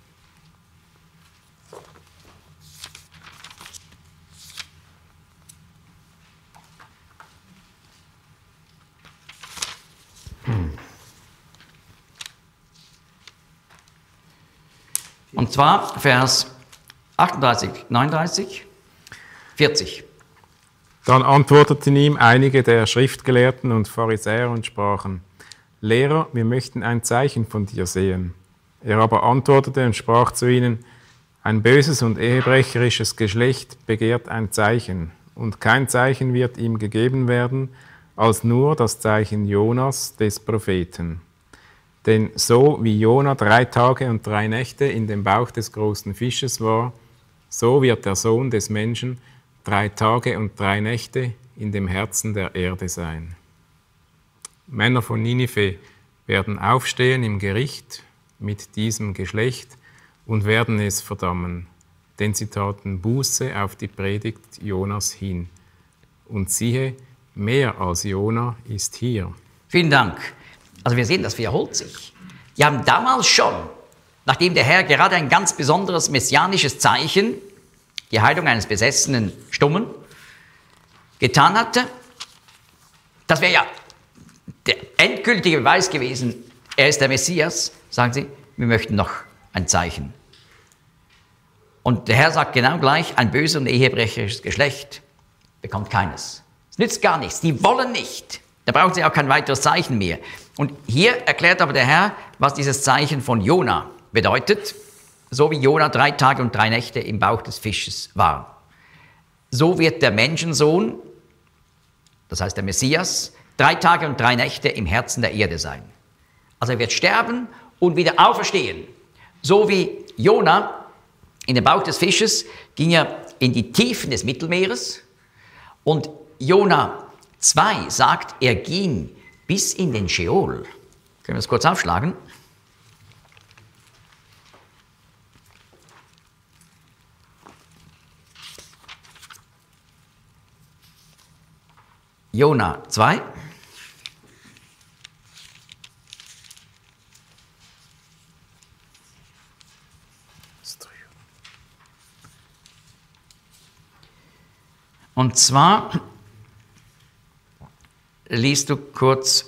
und zwar Vers 38, 39, 40. Dann antworteten ihm einige der Schriftgelehrten und Pharisäer und sprachen, Lehrer, wir möchten ein Zeichen von dir sehen. Er aber antwortete und sprach zu ihnen, ein böses und ehebrecherisches Geschlecht begehrt ein Zeichen, und kein Zeichen wird ihm gegeben werden, als nur das Zeichen Jonas des Propheten. Denn so wie Jona 3 Tage und 3 Nächte in dem Bauch des großen Fisches war, so wird der Sohn des Menschen 3 Tage und 3 Nächte in dem Herzen der Erde sein. Männer von Ninive werden aufstehen im Gericht mit diesem Geschlecht und werden es verdammen, denn sie taten Buße auf die Predigt Jonas hin. Und siehe, mehr als Jona ist hier. Vielen Dank. Also wir sehen, das wiederholt sich. Die haben damals schon, nachdem der Herr gerade ein ganz besonderes messianisches Zeichen, die Heilung eines besessenen Stummen, getan hatte, das wäre ja der endgültige Beweis gewesen, er ist der Messias, sagen sie, wir möchten noch ein Zeichen. Und der Herr sagt genau gleich, ein böses und ehebrecherisches Geschlecht bekommt keines. Es nützt gar nichts, die wollen nicht. Da brauchen sie auch kein weiteres Zeichen mehr. Und hier erklärt aber der Herr, was dieses Zeichen von Jona bedeutet. So wie Jona 3 Tage und 3 Nächte im Bauch des Fisches war. So wird der Menschensohn, das heißt der Messias, 3 Tage und 3 Nächte im Herzen der Erde sein. Also er wird sterben und wieder auferstehen. So wie Jona in den Bauch des Fisches ging er in die Tiefen des Mittelmeeres und Jona 2 sagt, er ging bis in den Scheol. Können wir das kurz aufschlagen? Jona 2. Und zwar liest du kurz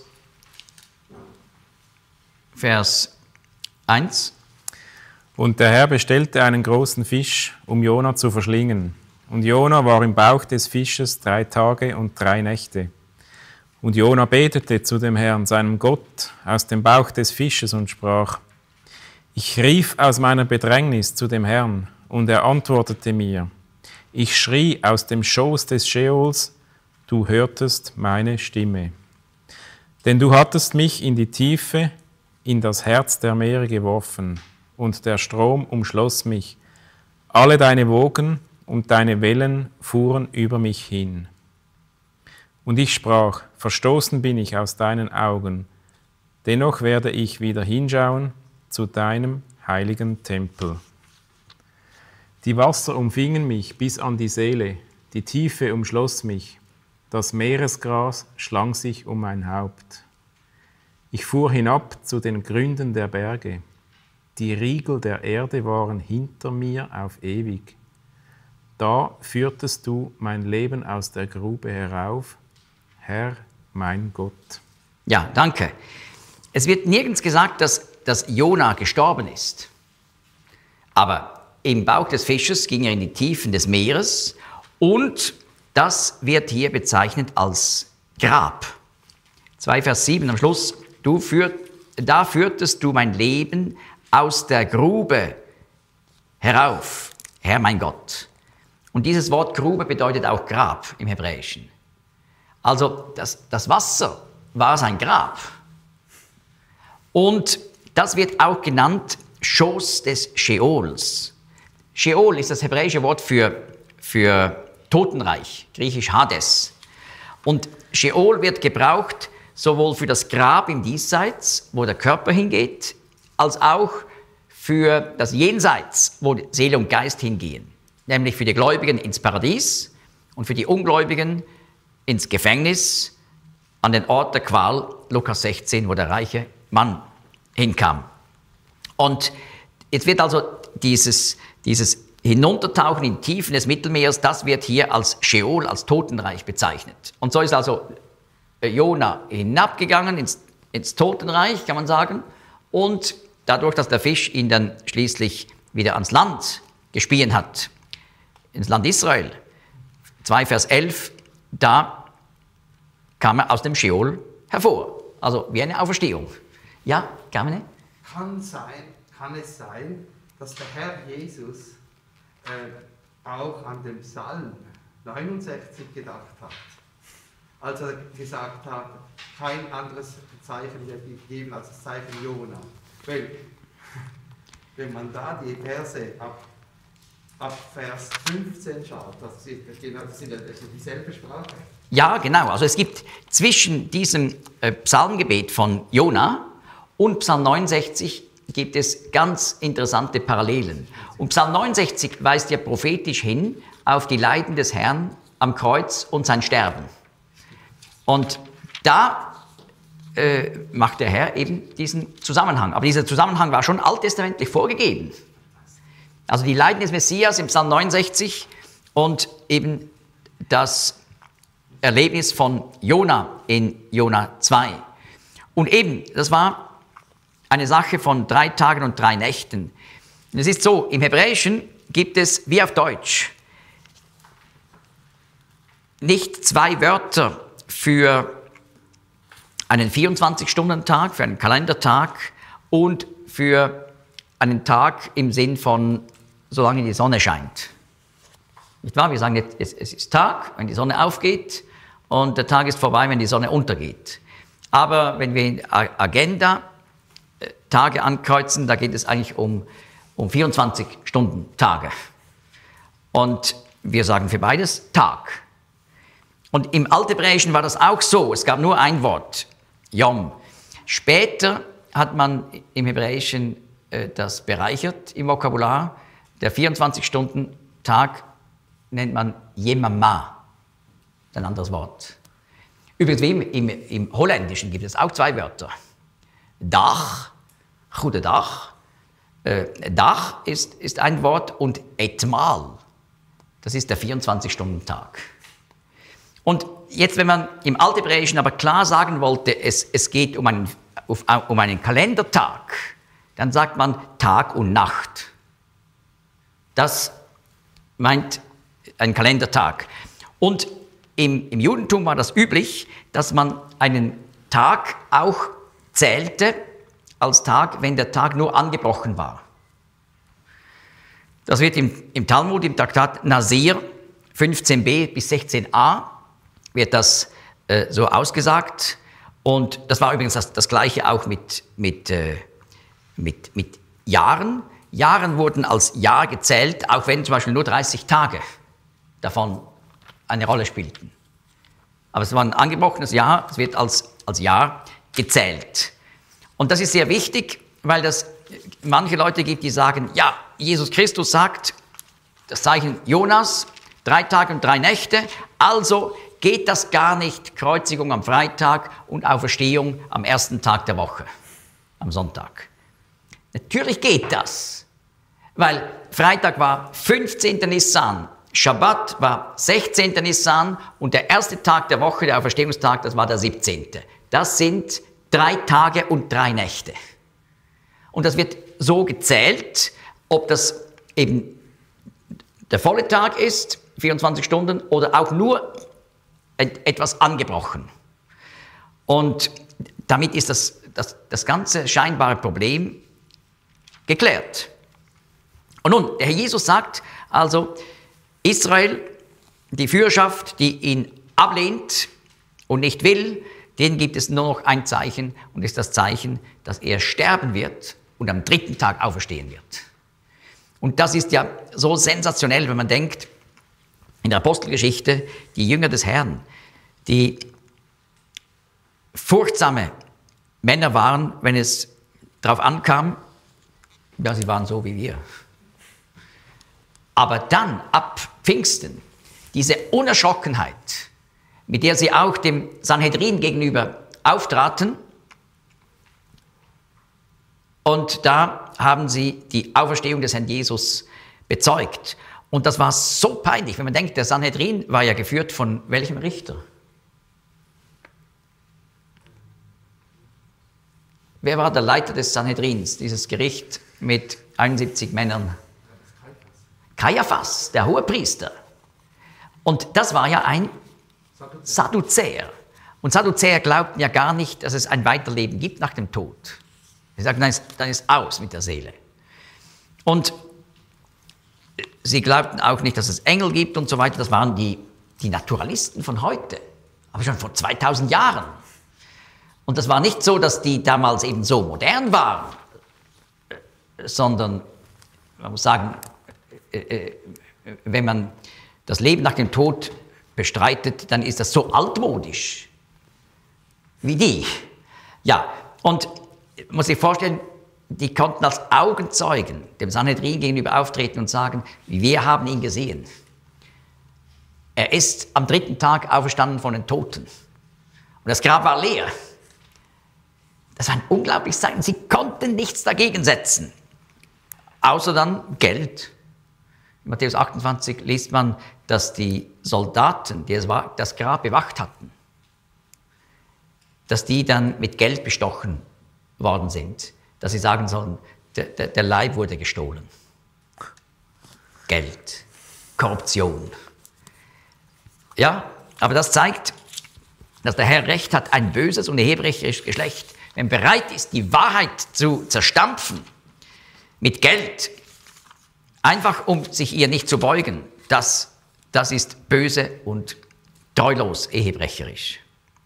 Vers 1. Und der Herr bestellte einen großen Fisch, um Jona zu verschlingen. Und Jona war im Bauch des Fisches 3 Tage und 3 Nächte. Und Jona betete zu dem Herrn, seinem Gott, aus dem Bauch des Fisches und sprach: Ich rief aus meiner Bedrängnis zu dem Herrn, und er antwortete mir. Ich schrie aus dem Schoß des Scheols, du hörtest meine Stimme. Denn du hattest mich in die Tiefe, in das Herz der Meere geworfen, und der Strom umschloss mich. Alle deine Wogen und deine Wellen fuhren über mich hin. Und ich sprach: Verstoßen bin ich aus deinen Augen, dennoch werde ich wieder hinschauen zu deinem heiligen Tempel. Die Wasser umfingen mich bis an die Seele, die Tiefe umschloss mich, das Meeresgras schlang sich um mein Haupt. Ich fuhr hinab zu den Gründen der Berge, die Riegel der Erde waren hinter mir auf ewig. Da führtest du mein Leben aus der Grube herauf, Herr, mein Gott. Ja, danke. Es wird nirgends gesagt, dass Jona gestorben ist. Aber im Bauch des Fisches ging er in die Tiefen des Meeres und das wird hier bezeichnet als Grab. 2 Vers 7 am Schluss. Da führtest du mein Leben aus der Grube herauf, Herr mein Gott. Und dieses Wort Grube bedeutet auch Grab im Hebräischen. Also das Wasser war sein Grab. Und das wird auch genannt Schoß des Scheols. Scheol ist das hebräische Wort für Totenreich, griechisch Hades. Und Scheol wird gebraucht sowohl für das Grab im Diesseits, wo der Körper hingeht, als auch für das Jenseits, wo Seele und Geist hingehen. Nämlich für die Gläubigen ins Paradies und für die Ungläubigen ins Gefängnis, an den Ort der Qual, Lukas 16, wo der reiche Mann hinkam. Und jetzt wird also dieses Hinuntertauchen in Tiefen des Mittelmeers, das wird hier als Scheol, als Totenreich bezeichnet. Und so ist also Jona hinabgegangen ins Totenreich, kann man sagen, und dadurch, dass der Fisch ihn dann schließlich wieder ans Land gespien hat, ins Land Israel, 2 Vers 11, da kam er aus dem Scheol hervor, also wie eine Auferstehung. Ja, Carmine? Kann es sein, dass der Herr Jesus auch an den Psalm 69 gedacht hat, als er gesagt hat, kein anderes Zeichen wird gegeben als das Zeichen Jona. Weil, wenn man da die Verse ab Vers 15 schaut, das sind ja dieselbe Sprache. Ja, genau. Also es gibt zwischen diesem Psalmgebet von Jona und Psalm 69 gibt es ganz interessante Parallelen. Und Psalm 69 weist ja prophetisch hin auf die Leiden des Herrn am Kreuz und sein Sterben. Und da macht der Herr eben diesen Zusammenhang. Aber dieser Zusammenhang war schon alttestamentlich vorgegeben. Also die Leiden des Messias im Psalm 69 und eben das Erlebnis von Jona in Jona 2. Und eben, das war eine Sache von 3 Tagen und 3 Nächten. Und es ist so, im Hebräischen gibt es, wie auf Deutsch, nicht 2 Wörter für einen 24-Stunden-Tag, für einen Kalendertag und für einen Tag im Sinn von, solange die Sonne scheint. Nicht wahr? Wir sagen jetzt, es ist Tag, wenn die Sonne aufgeht, und der Tag ist vorbei, wenn die Sonne untergeht. Aber wenn wir in Agenda Tage ankreuzen, da geht es eigentlich um 24-Stunden-Tage. Und wir sagen für beides Tag. Und im Althebräischen war das auch so. Es gab nur ein Wort, Yom. Später hat man im Hebräischen das bereichert im Vokabular. Der 24-Stunden-Tag nennt man Yemama. Das ist ein anderes Wort. Übrigens, wie im Holländischen gibt es auch zwei Wörter. Dag, goede Dag. Dag ist ein Wort und etmaal, das ist der 24-Stunden-Tag. Und jetzt, wenn man im Althebräischen aber klar sagen wollte, es geht um einen Kalendertag, dann sagt man Tag und Nacht. Das meint ein Kalendertag. Und im Judentum war das üblich, dass man einen Tag auch zählte als Tag, wenn der Tag nur angebrochen war. Das wird im Talmud, im Traktat Nazir 15b bis 16a, wird das so ausgesagt. Und das war übrigens das Gleiche auch mit Jahren. Jahren wurden als Jahr gezählt, auch wenn zum Beispiel nur 30 Tage davon eine Rolle spielten. Aber es war ein angebrochenes Jahr, es wird als Jahr gezählt. Und das ist sehr wichtig, weil das manche Leute gibt, die sagen, ja, Jesus Christus sagt, das Zeichen Jonas, 3 Tage und 3 Nächte, also geht das gar nicht, Kreuzigung am Freitag und Auferstehung am ersten Tag der Woche, am Sonntag. Natürlich geht das, weil Freitag war 15. Nissan, Schabbat war 16. Nissan und der erste Tag der Woche, der Auferstehungstag, das war der 17. Das sind 3 Tage und 3 Nächte. Und das wird so gezählt, ob das eben der volle Tag ist, 24 Stunden, oder auch nur etwas angebrochen. Und damit ist das ganze scheinbare Problem geklärt. Und nun, der Herr Jesus sagt also, Israel, die Führerschaft, die ihn ablehnt und nicht will, denen gibt es nur noch ein Zeichen, und das ist das Zeichen, dass er sterben wird und am 3. Tag auferstehen wird. Und das ist ja so sensationell, wenn man denkt, in der Apostelgeschichte, die Jünger des Herrn, die furchtsame Männer waren, wenn es darauf ankam, ja, sie waren so wie wir. Aber dann, ab Pfingsten, diese Unerschrockenheit, mit der sie auch dem Sanhedrin gegenüber auftraten, und da haben sie die Auferstehung des Herrn Jesus bezeugt. Und das war so peinlich, wenn man denkt, der Sanhedrin war ja geführt von welchem Richter? Wer war der Leiter des Sanhedrins, dieses Gericht mit 71 Männern? Kaiaphas, der Hohepriester. Und das war ja ein Sadduzäer. Und Sadduzäer glaubten ja gar nicht, dass es ein Weiterleben gibt nach dem Tod. Sie sagten, dann ist aus mit der Seele. Und sie glaubten auch nicht, dass es Engel gibt und so weiter. Das waren die Naturalisten von heute, aber schon vor 2000 Jahren. Und das war nicht so, dass die damals eben so modern waren, sondern man muss sagen, wenn man das Leben nach dem Tod bestreitet, dann ist das so altmodisch wie die. Ja, und man muss sich vorstellen, die konnten als Augenzeugen dem Sanhedrin gegenüber auftreten und sagen, wir haben ihn gesehen. Er ist am 3. Tag auferstanden von den Toten. Und das Grab war leer. Das war ein unglaubliches Zeichen. Sie konnten nichts dagegen setzen, außer dann Geld. In Matthäus 28 liest man, dass die Soldaten, die das Grab bewacht hatten, dass die dann mit Geld bestochen worden sind, dass sie sagen sollen, der Leib wurde gestohlen. Geld, Korruption. Ja, aber das zeigt, dass der Herr recht hat, ein böses und ehebrecherisches Geschlecht, wenn bereit ist, die Wahrheit zu zerstampfen mit Geld, einfach um sich ihr nicht zu beugen, das ist böse und treulos, ehebrecherisch.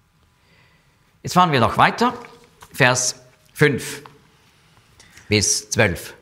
Jetzt fahren wir noch weiter, Vers 5 bis 12.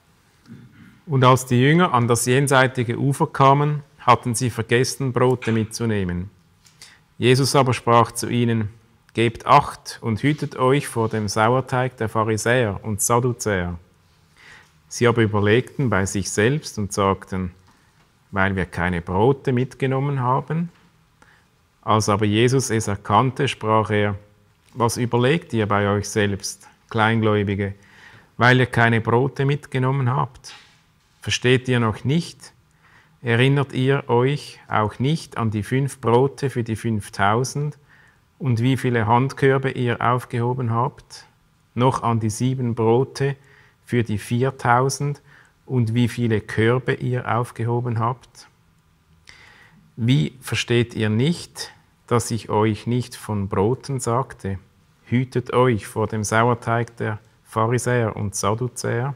Und als die Jünger an das jenseitige Ufer kamen, hatten sie vergessen, Brote mitzunehmen. Jesus aber sprach zu ihnen: Gebt Acht und hütet euch vor dem Sauerteig der Pharisäer und Sadduzäer. Sie aber überlegten bei sich selbst und sagten: Weil wir keine Brote mitgenommen haben. Als aber Jesus es erkannte, sprach er: Was überlegt ihr bei euch selbst, Kleingläubige, weil ihr keine Brote mitgenommen habt? Versteht ihr noch nicht? Erinnert ihr euch auch nicht an die 5 Brote für die 5000 und wie viele Handkörbe ihr aufgehoben habt? Noch an die 7 Brote für die 4000 und wie viele Körbe ihr aufgehoben habt? Wie versteht ihr nicht, dass ich euch nicht von Broten sagte? Hütet euch vor dem Sauerteig der Pharisäer und Sadduzäer.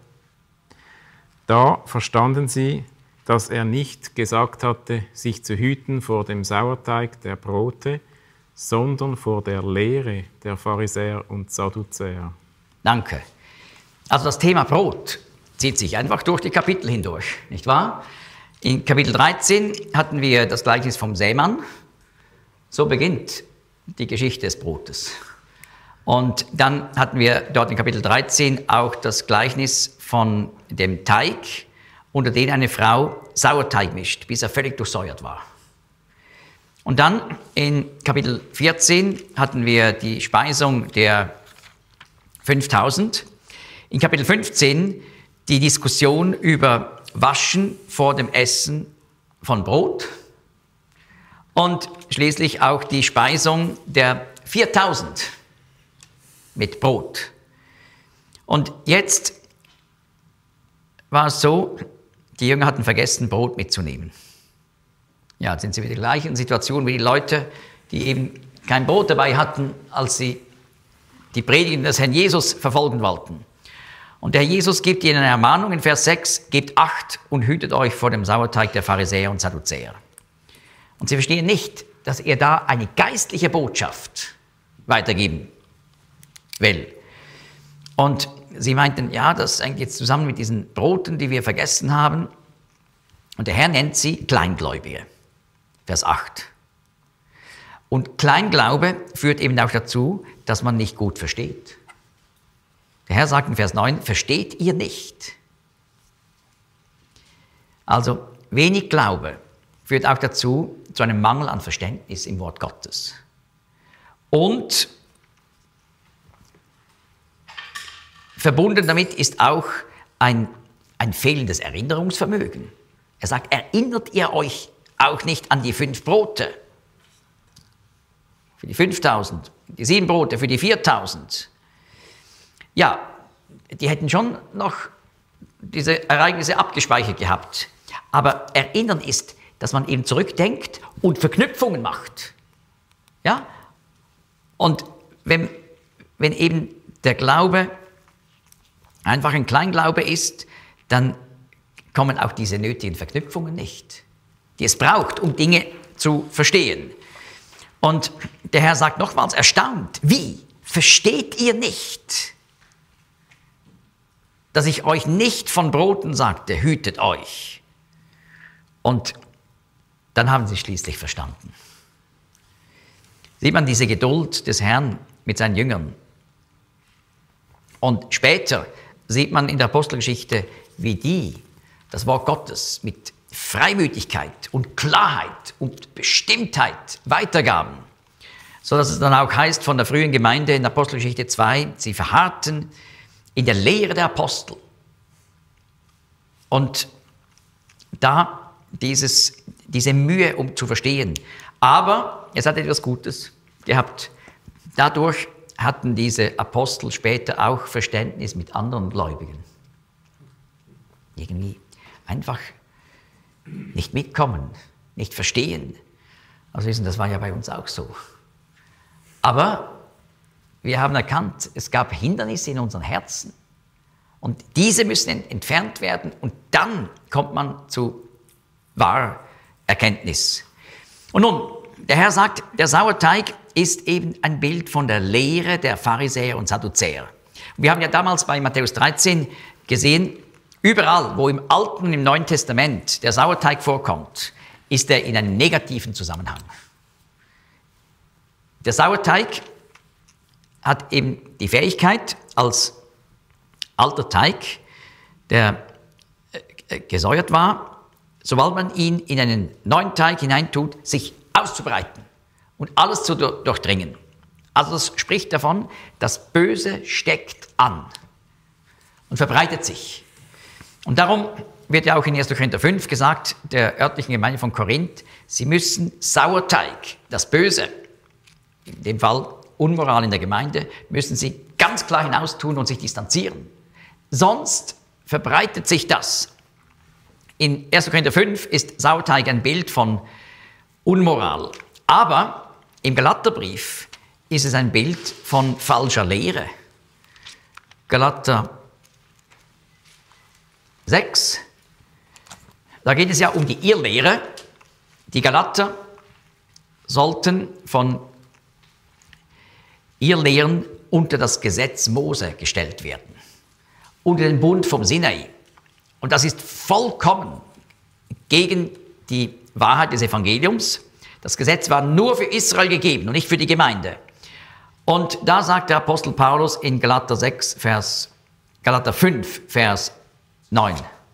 Da verstanden sie, dass er nicht gesagt hatte, sich zu hüten vor dem Sauerteig der Brote, sondern vor der Lehre der Pharisäer und Sadduzäer. Danke. Also das Thema Brot zieht sich einfach durch die Kapitel hindurch, nicht wahr? In Kapitel 13 hatten wir das Gleichnis vom Sämann. So beginnt die Geschichte des Brotes. Und dann hatten wir dort in Kapitel 13 auch das Gleichnis von dem Teig, unter den eine Frau Sauerteig mischt, bis er völlig durchsäuert war. Und dann in Kapitel 14 hatten wir die Speisung der 5000. In Kapitel 15 die Diskussion über Waschen vor dem Essen von Brot. Und schließlich auch die Speisung der 4000 mit Brot. Und jetzt war es so, die Jünger hatten vergessen, Brot mitzunehmen. Ja, jetzt sind sie wieder in der gleichen Situation wie die Leute, die eben kein Brot dabei hatten, als sie die Predigten des Herrn Jesus verfolgen wollten. Und der Herr Jesus gibt ihnen eine Ermahnung in Vers 6, gebt Acht und hütet euch vor dem Sauerteig der Pharisäer und Sadduzäer. Und sie verstehen nicht, dass er da eine geistliche Botschaft weitergeben will. Und sie meinten, ja, das hängt jetzt zusammen mit diesen Broten, die wir vergessen haben. Und der Herr nennt sie Kleingläubige. Vers 8. Und Kleinglaube führt eben auch dazu, dass man nicht gut versteht. Der Herr sagt in Vers 9, versteht ihr nicht? Also wenig Glaube führt auch dazu, zu einem Mangel an Verständnis im Wort Gottes. Und verbunden damit ist auch ein fehlendes Erinnerungsvermögen. Er sagt, erinnert ihr euch auch nicht an die 5 Brote für die 5000, die 7 Brote für die 4000. Ja, die hätten schon noch diese Ereignisse abgespeichert gehabt. Aber erinnern ist, dass man eben zurückdenkt und Verknüpfungen macht. Ja? Und wenn eben der Glaube einfach ein Kleinglaube ist, dann kommen auch diese nötigen Verknüpfungen nicht, die es braucht, um Dinge zu verstehen. Und der Herr sagt nochmals erstaunt, wie? Versteht ihr nicht, dass ich euch nicht von Broten sagte, hütet euch? Und dann haben sie schließlich verstanden. Sieht man diese Geduld des Herrn mit seinen Jüngern. Und später sieht man in der Apostelgeschichte, wie die das Wort Gottes mit Freimütigkeit und Klarheit und Bestimmtheit weitergaben. So dass es dann auch heißt von der frühen Gemeinde in Apostelgeschichte 2, sie verharrten in der Lehre der Apostel. Und da diese Mühe, um zu verstehen. Aber es hat etwas Gutes gehabt. Dadurch hatten diese Apostel später auch Verständnis mit anderen Gläubigen. Irgendwie einfach nicht mitkommen, nicht verstehen. Also wissen, das war ja bei uns auch so. Aber wir haben erkannt, es gab Hindernisse in unseren Herzen. Und diese müssen entfernt werden und dann kommt man zu wahrer Erkenntnis. Und nun, der Herr sagt, der Sauerteig ist eben ein Bild von der Lehre der Pharisäer und Sadduzäer. Wir haben ja damals bei Matthäus 13 gesehen, überall, wo im Alten und im Neuen Testament der Sauerteig vorkommt, ist er in einem negativen Zusammenhang. Der Sauerteig hat eben die Fähigkeit, als alter Teig, der gesäuert war, sobald man ihn in einen neuen Teig hineintut, sich auszubreiten und alles zu durchdringen. Also das spricht davon, das Böse steckt an und verbreitet sich. Und darum wird ja auch in 1. Korinther 5 gesagt, der örtlichen Gemeinde von Korinth, sie müssen Sauerteig, das Böse, in dem Fall Unmoral in der Gemeinde, müssen sie ganz klar hinaustun und sich distanzieren. Sonst verbreitet sich das. In 1. Korinther 5 ist Sauerteig ein Bild von Unmoral. Aber im Galaterbrief ist es ein Bild von falscher Lehre. Galater 6, da geht es ja um die Irrlehre. Die Galater sollten von Irrlehren unter das Gesetz Mose gestellt werden, unter den Bund vom Sinai. Und das ist vollkommen gegen die Wahrheit des Evangeliums. Das Gesetz war nur für Israel gegeben und nicht für die Gemeinde. Und da sagt der Apostel Paulus in Galater 5, Vers 9.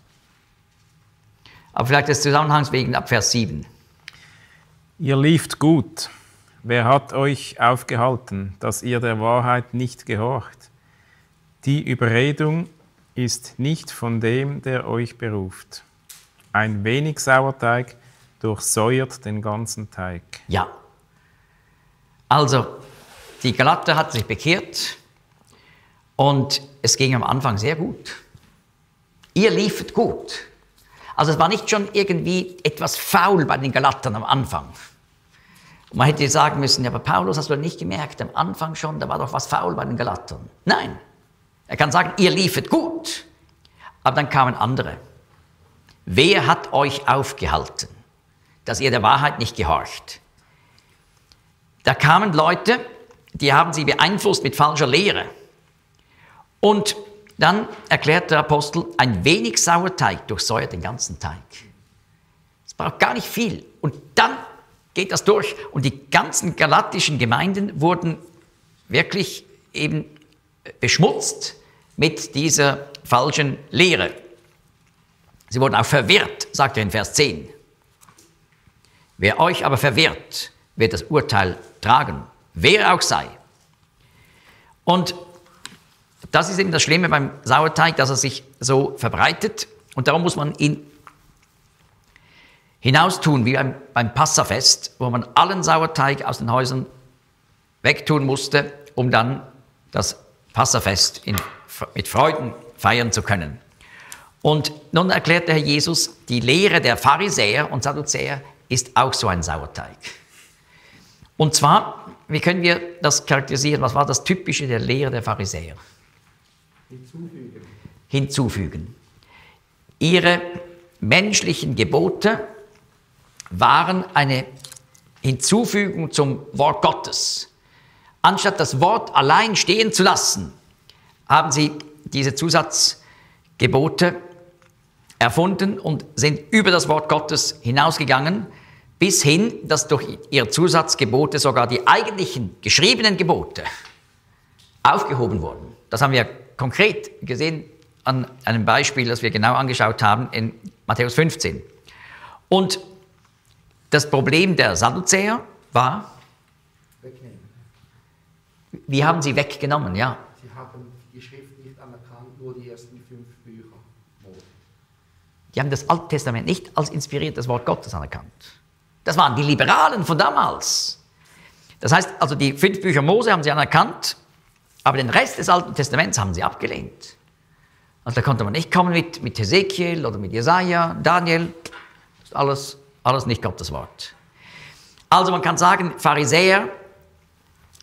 Aber vielleicht des Zusammenhangs wegen ab Vers 7. Ihr lieft gut. Wer hat euch aufgehalten, dass ihr der Wahrheit nicht gehorcht? Die Überredung ist nicht von dem, der euch beruft. Ein wenig Sauerteig durchsäuert den ganzen Teig. Ja. Also, die Galater hatten sich bekehrt und es ging am Anfang sehr gut. Ihr liefet gut. Also es war nicht schon irgendwie etwas faul bei den Galatern am Anfang. Und man hätte sagen müssen, ja, aber Paulus, hast du nicht gemerkt, am Anfang schon, da war doch was faul bei den Galatern. Nein, er kann sagen, ihr liefet gut. Aber dann kamen andere. Wer hat euch aufgehalten, dass ihr der Wahrheit nicht gehorcht? Da kamen Leute, die haben sie beeinflusst mit falscher Lehre. Und dann erklärt der Apostel, ein wenig Sauerteig durchsäuert den ganzen Teig. Es braucht gar nicht viel. Und dann geht das durch. Und die ganzen galatischen Gemeinden wurden wirklich eben beschmutzt mit dieser falschen Lehre. Sie wurden auch verwirrt, sagt er in Vers 10. Wer euch aber verwirrt, wird das Urteil tragen, wer er auch sei. Und das ist eben das Schlimme beim Sauerteig, dass er sich so verbreitet. Und darum muss man ihn hinaustun, wie beim Passafest, wo man allen Sauerteig aus den Häusern wegtun musste, um dann das Passafest mit Freuden feiern zu können. Und nun erklärt der Herr Jesus, die Lehre der Pharisäer und Sadduzäer ist auch so ein Sauerteig. Und zwar, wie können wir das charakterisieren? Was war das Typische der Lehre der Pharisäer? Hinzufügen. Ihre menschlichen Gebote waren eine Hinzufügung zum Wort Gottes. Anstatt das Wort allein stehen zu lassen, haben sie diese Zusatzgebote erfunden und sind über das Wort Gottes hinausgegangen, bis hin, dass durch ihre Zusatzgebote sogar die eigentlichen geschriebenen Gebote aufgehoben wurden. Das haben wir konkret gesehen an einem Beispiel, das wir genau angeschaut haben in Matthäus 15. Und das Problem der Sadduzäer war, Wegnehmen. wie haben sie weggenommen? Ja. Sie haben die Schrift nicht anerkannt, nur die ersten 5 Bücher Mose. Die haben das Alte Testament nicht als inspiriertes Wort Gottes anerkannt. Das waren die Liberalen von damals. Das heißt, also die 5 Bücher Mose haben sie anerkannt, aber den Rest des Alten Testaments haben sie abgelehnt. Also da konnte man nicht kommen mit Hesekiel oder mit Jesaja, Daniel. Das ist alles nicht Gottes Wort. Also man kann sagen, Pharisäer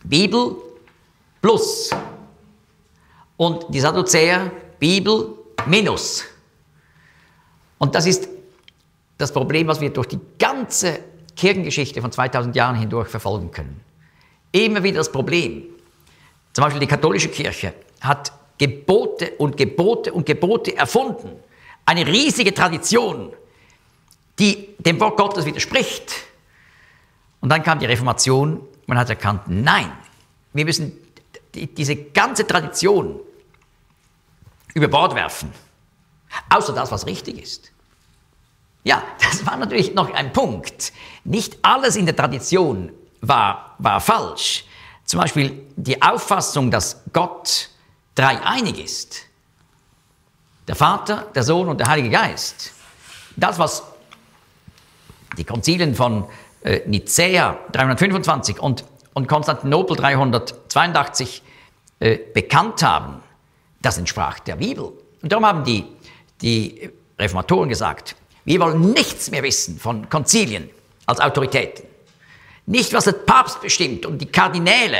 Bibel plus. Und die Sadduzäer Bibel minus. Und das ist das Problem, was wir durch die ganze Kirchengeschichte von 2000 Jahren hindurch verfolgen können. Immer wieder das Problem. Zum Beispiel die katholische Kirche hat Gebote und Gebote und Gebote erfunden. Eine riesige Tradition, die dem Wort Gottes widerspricht. Und dann kam die Reformation, man hat erkannt, nein, wir müssen diese ganze Tradition über Bord werfen, außer das, was richtig ist. Ja, das war natürlich noch ein Punkt. Nicht alles in der Tradition war falsch. Zum Beispiel die Auffassung, dass Gott dreieinig ist. Der Vater, der Sohn und der Heilige Geist. Das, was die Konzilien von Nicäa 325 und Konstantinopel 382 bekannt haben, das entsprach der Bibel. Und darum haben die Reformatoren gesagt, wir wollen nichts mehr wissen von Konzilien als Autoritäten. Nicht, was der Papst bestimmt und die Kardinäle.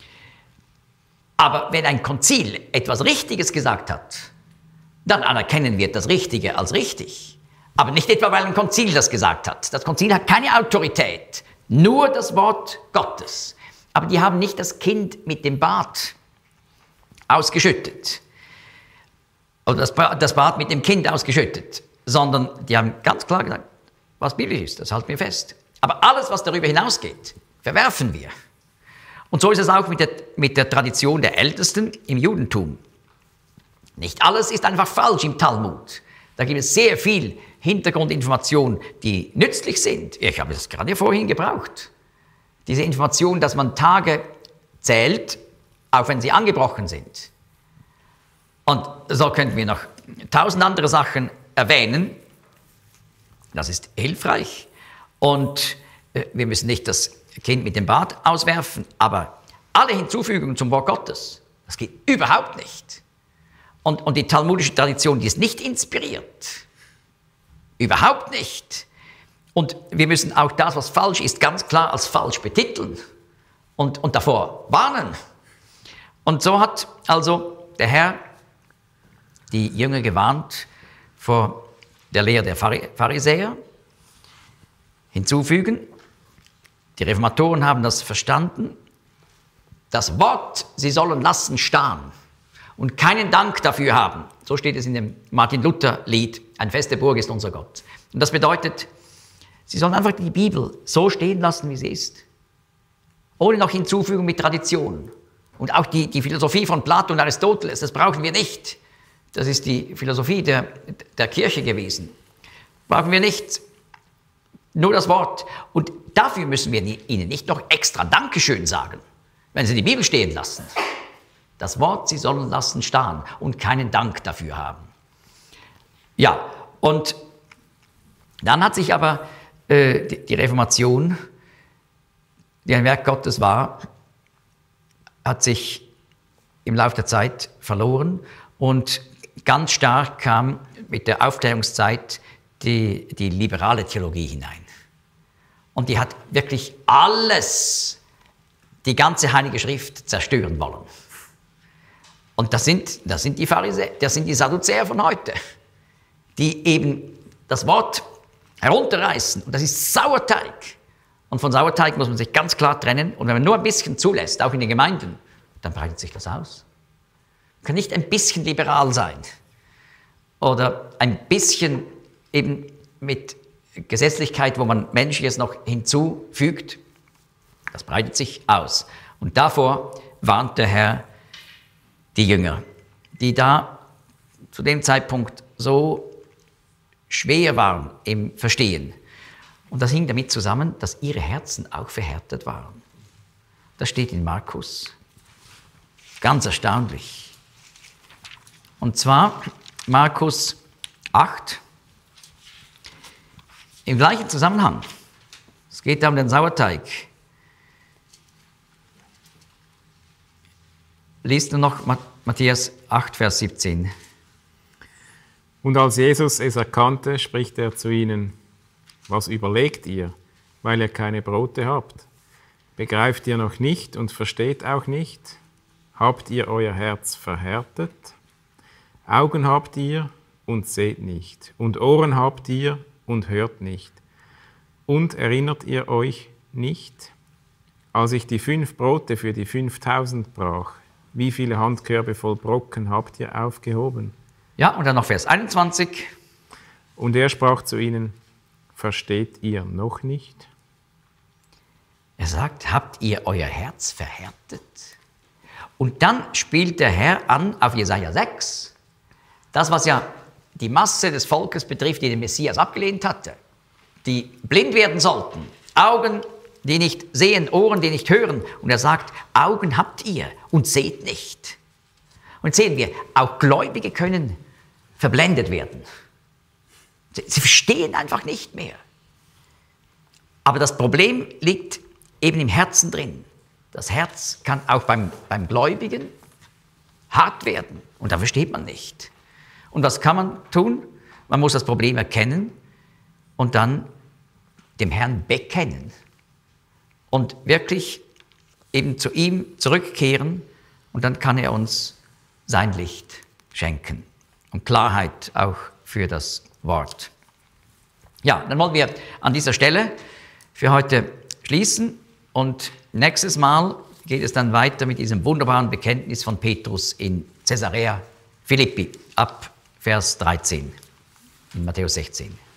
Aber wenn ein Konzil etwas Richtiges gesagt hat, dann anerkennen wir das Richtige als richtig. Aber nicht etwa, weil ein Konzil das gesagt hat. Das Konzil hat keine Autorität, nur das Wort Gottes. Aber die haben nicht das Kind mit dem Bad ausgeschüttet. Oder das Bad mit dem Kind ausgeschüttet. Sondern die haben ganz klar gesagt, was biblisch ist, das halten wir fest. Aber alles, was darüber hinausgeht, verwerfen wir. Und so ist es auch mit der Tradition der Ältesten im Judentum. Nicht alles ist einfach falsch im Talmud. Da gibt es sehr viel Hintergrundinformationen, die nützlich sind. Ich habe es gerade vorhin gebraucht. Diese Information, dass man Tage zählt, auch wenn sie angebrochen sind. Und so könnten wir noch 1000 andere Sachen erwähnen. Das ist hilfreich. Und wir müssen nicht das Kind mit dem Bad auswerfen, aber alle Hinzufügungen zum Wort Gottes, das geht überhaupt nicht. Und die talmudische Tradition, die ist nicht inspiriert. Überhaupt nicht. Und wir müssen auch das, was falsch ist, ganz klar als falsch betiteln und davor warnen. Und so hat also der Herr die Jünger gewarnt vor der Lehre der Pharisäer. Hinzufügen, die Reformatoren haben das verstanden, das Wort, sie sollen lassen stehen und keinen Dank dafür haben. So steht es in dem Martin-Luther-Lied, ein feste Burg ist unser Gott. Und das bedeutet, sie sollen einfach die Bibel so stehen lassen, wie sie ist, ohne noch Hinzufügung mit Tradition. Und auch die Philosophie von Plato und Aristoteles, das brauchen wir nicht. Das ist die Philosophie der Kirche gewesen. Brauchen wir nicht. Nur das Wort. Und dafür müssen wir ihnen nicht noch extra Dankeschön sagen, wenn sie die Bibel stehen lassen. Das Wort, sie sollen lassen stehen und keinen Dank dafür haben. Ja, und dann hat sich aber die Reformation, die ein Werk Gottes war, hat sich im Laufe der Zeit verloren und ganz stark kam mit der Aufklärungszeit die liberale Theologie hinein. Und die hat wirklich alles, die ganze Heilige Schrift zerstören wollen. Und das sind die Pharisäer, das sind die Sadduzäer von heute, die eben das Wort herunterreißen. Und das ist Sauerteig. Und von Sauerteig muss man sich ganz klar trennen. Und wenn man nur ein bisschen zulässt, auch in den Gemeinden, dann breitet sich das aus. Man kann nicht ein bisschen liberal sein oder ein bisschen eben mit Gesetzlichkeit, wo man Menschliches noch hinzufügt. Das breitet sich aus. Und davor warnt der Herr die Jünger, die da zu dem Zeitpunkt so schwer waren im Verstehen. Und das hing damit zusammen, dass ihre Herzen auch verhärtet waren. Das steht in Markus. Ganz erstaunlich. Und zwar Markus 8, im gleichen Zusammenhang. Es geht da um den Sauerteig. Liest du noch Matthäus 8, Vers 17. Und als Jesus es erkannte, spricht er zu ihnen: Was überlegt ihr, weil ihr keine Brote habt? Begreift ihr noch nicht und versteht auch nicht? Habt ihr euer Herz verhärtet? Augen habt ihr und seht nicht, und Ohren habt ihr und hört nicht. Und erinnert ihr euch nicht, als ich die 5 Brote für die 5000 brach, wie viele Handkörbe voll Brocken habt ihr aufgehoben? Ja, und dann noch Vers 21. Und er sprach zu ihnen, versteht ihr noch nicht? Er sagt, habt ihr euer Herz verhärtet? Und dann spielt der Herr an auf Jesaja 6, das, was ja die Masse des Volkes betrifft, die den Messias abgelehnt hatte, die blind werden sollten, Augen, die nicht sehen, Ohren, die nicht hören. Und er sagt, Augen habt ihr und seht nicht. Und sehen wir, auch Gläubige können verblendet werden. Sie verstehen einfach nicht mehr. Aber das Problem liegt eben im Herzen drin. Das Herz kann auch beim Gläubigen hart werden und da versteht man nicht. Und was kann man tun? Man muss das Problem erkennen und dann dem Herrn bekennen und wirklich eben zu ihm zurückkehren und dann kann er uns sein Licht schenken und Klarheit auch für das Wort. Ja, dann wollen wir an dieser Stelle für heute schließen und nächstes Mal geht es dann weiter mit diesem wunderbaren Bekenntnis von Petrus in Caesarea Philippi ab Vers 13 in Matthäus 16.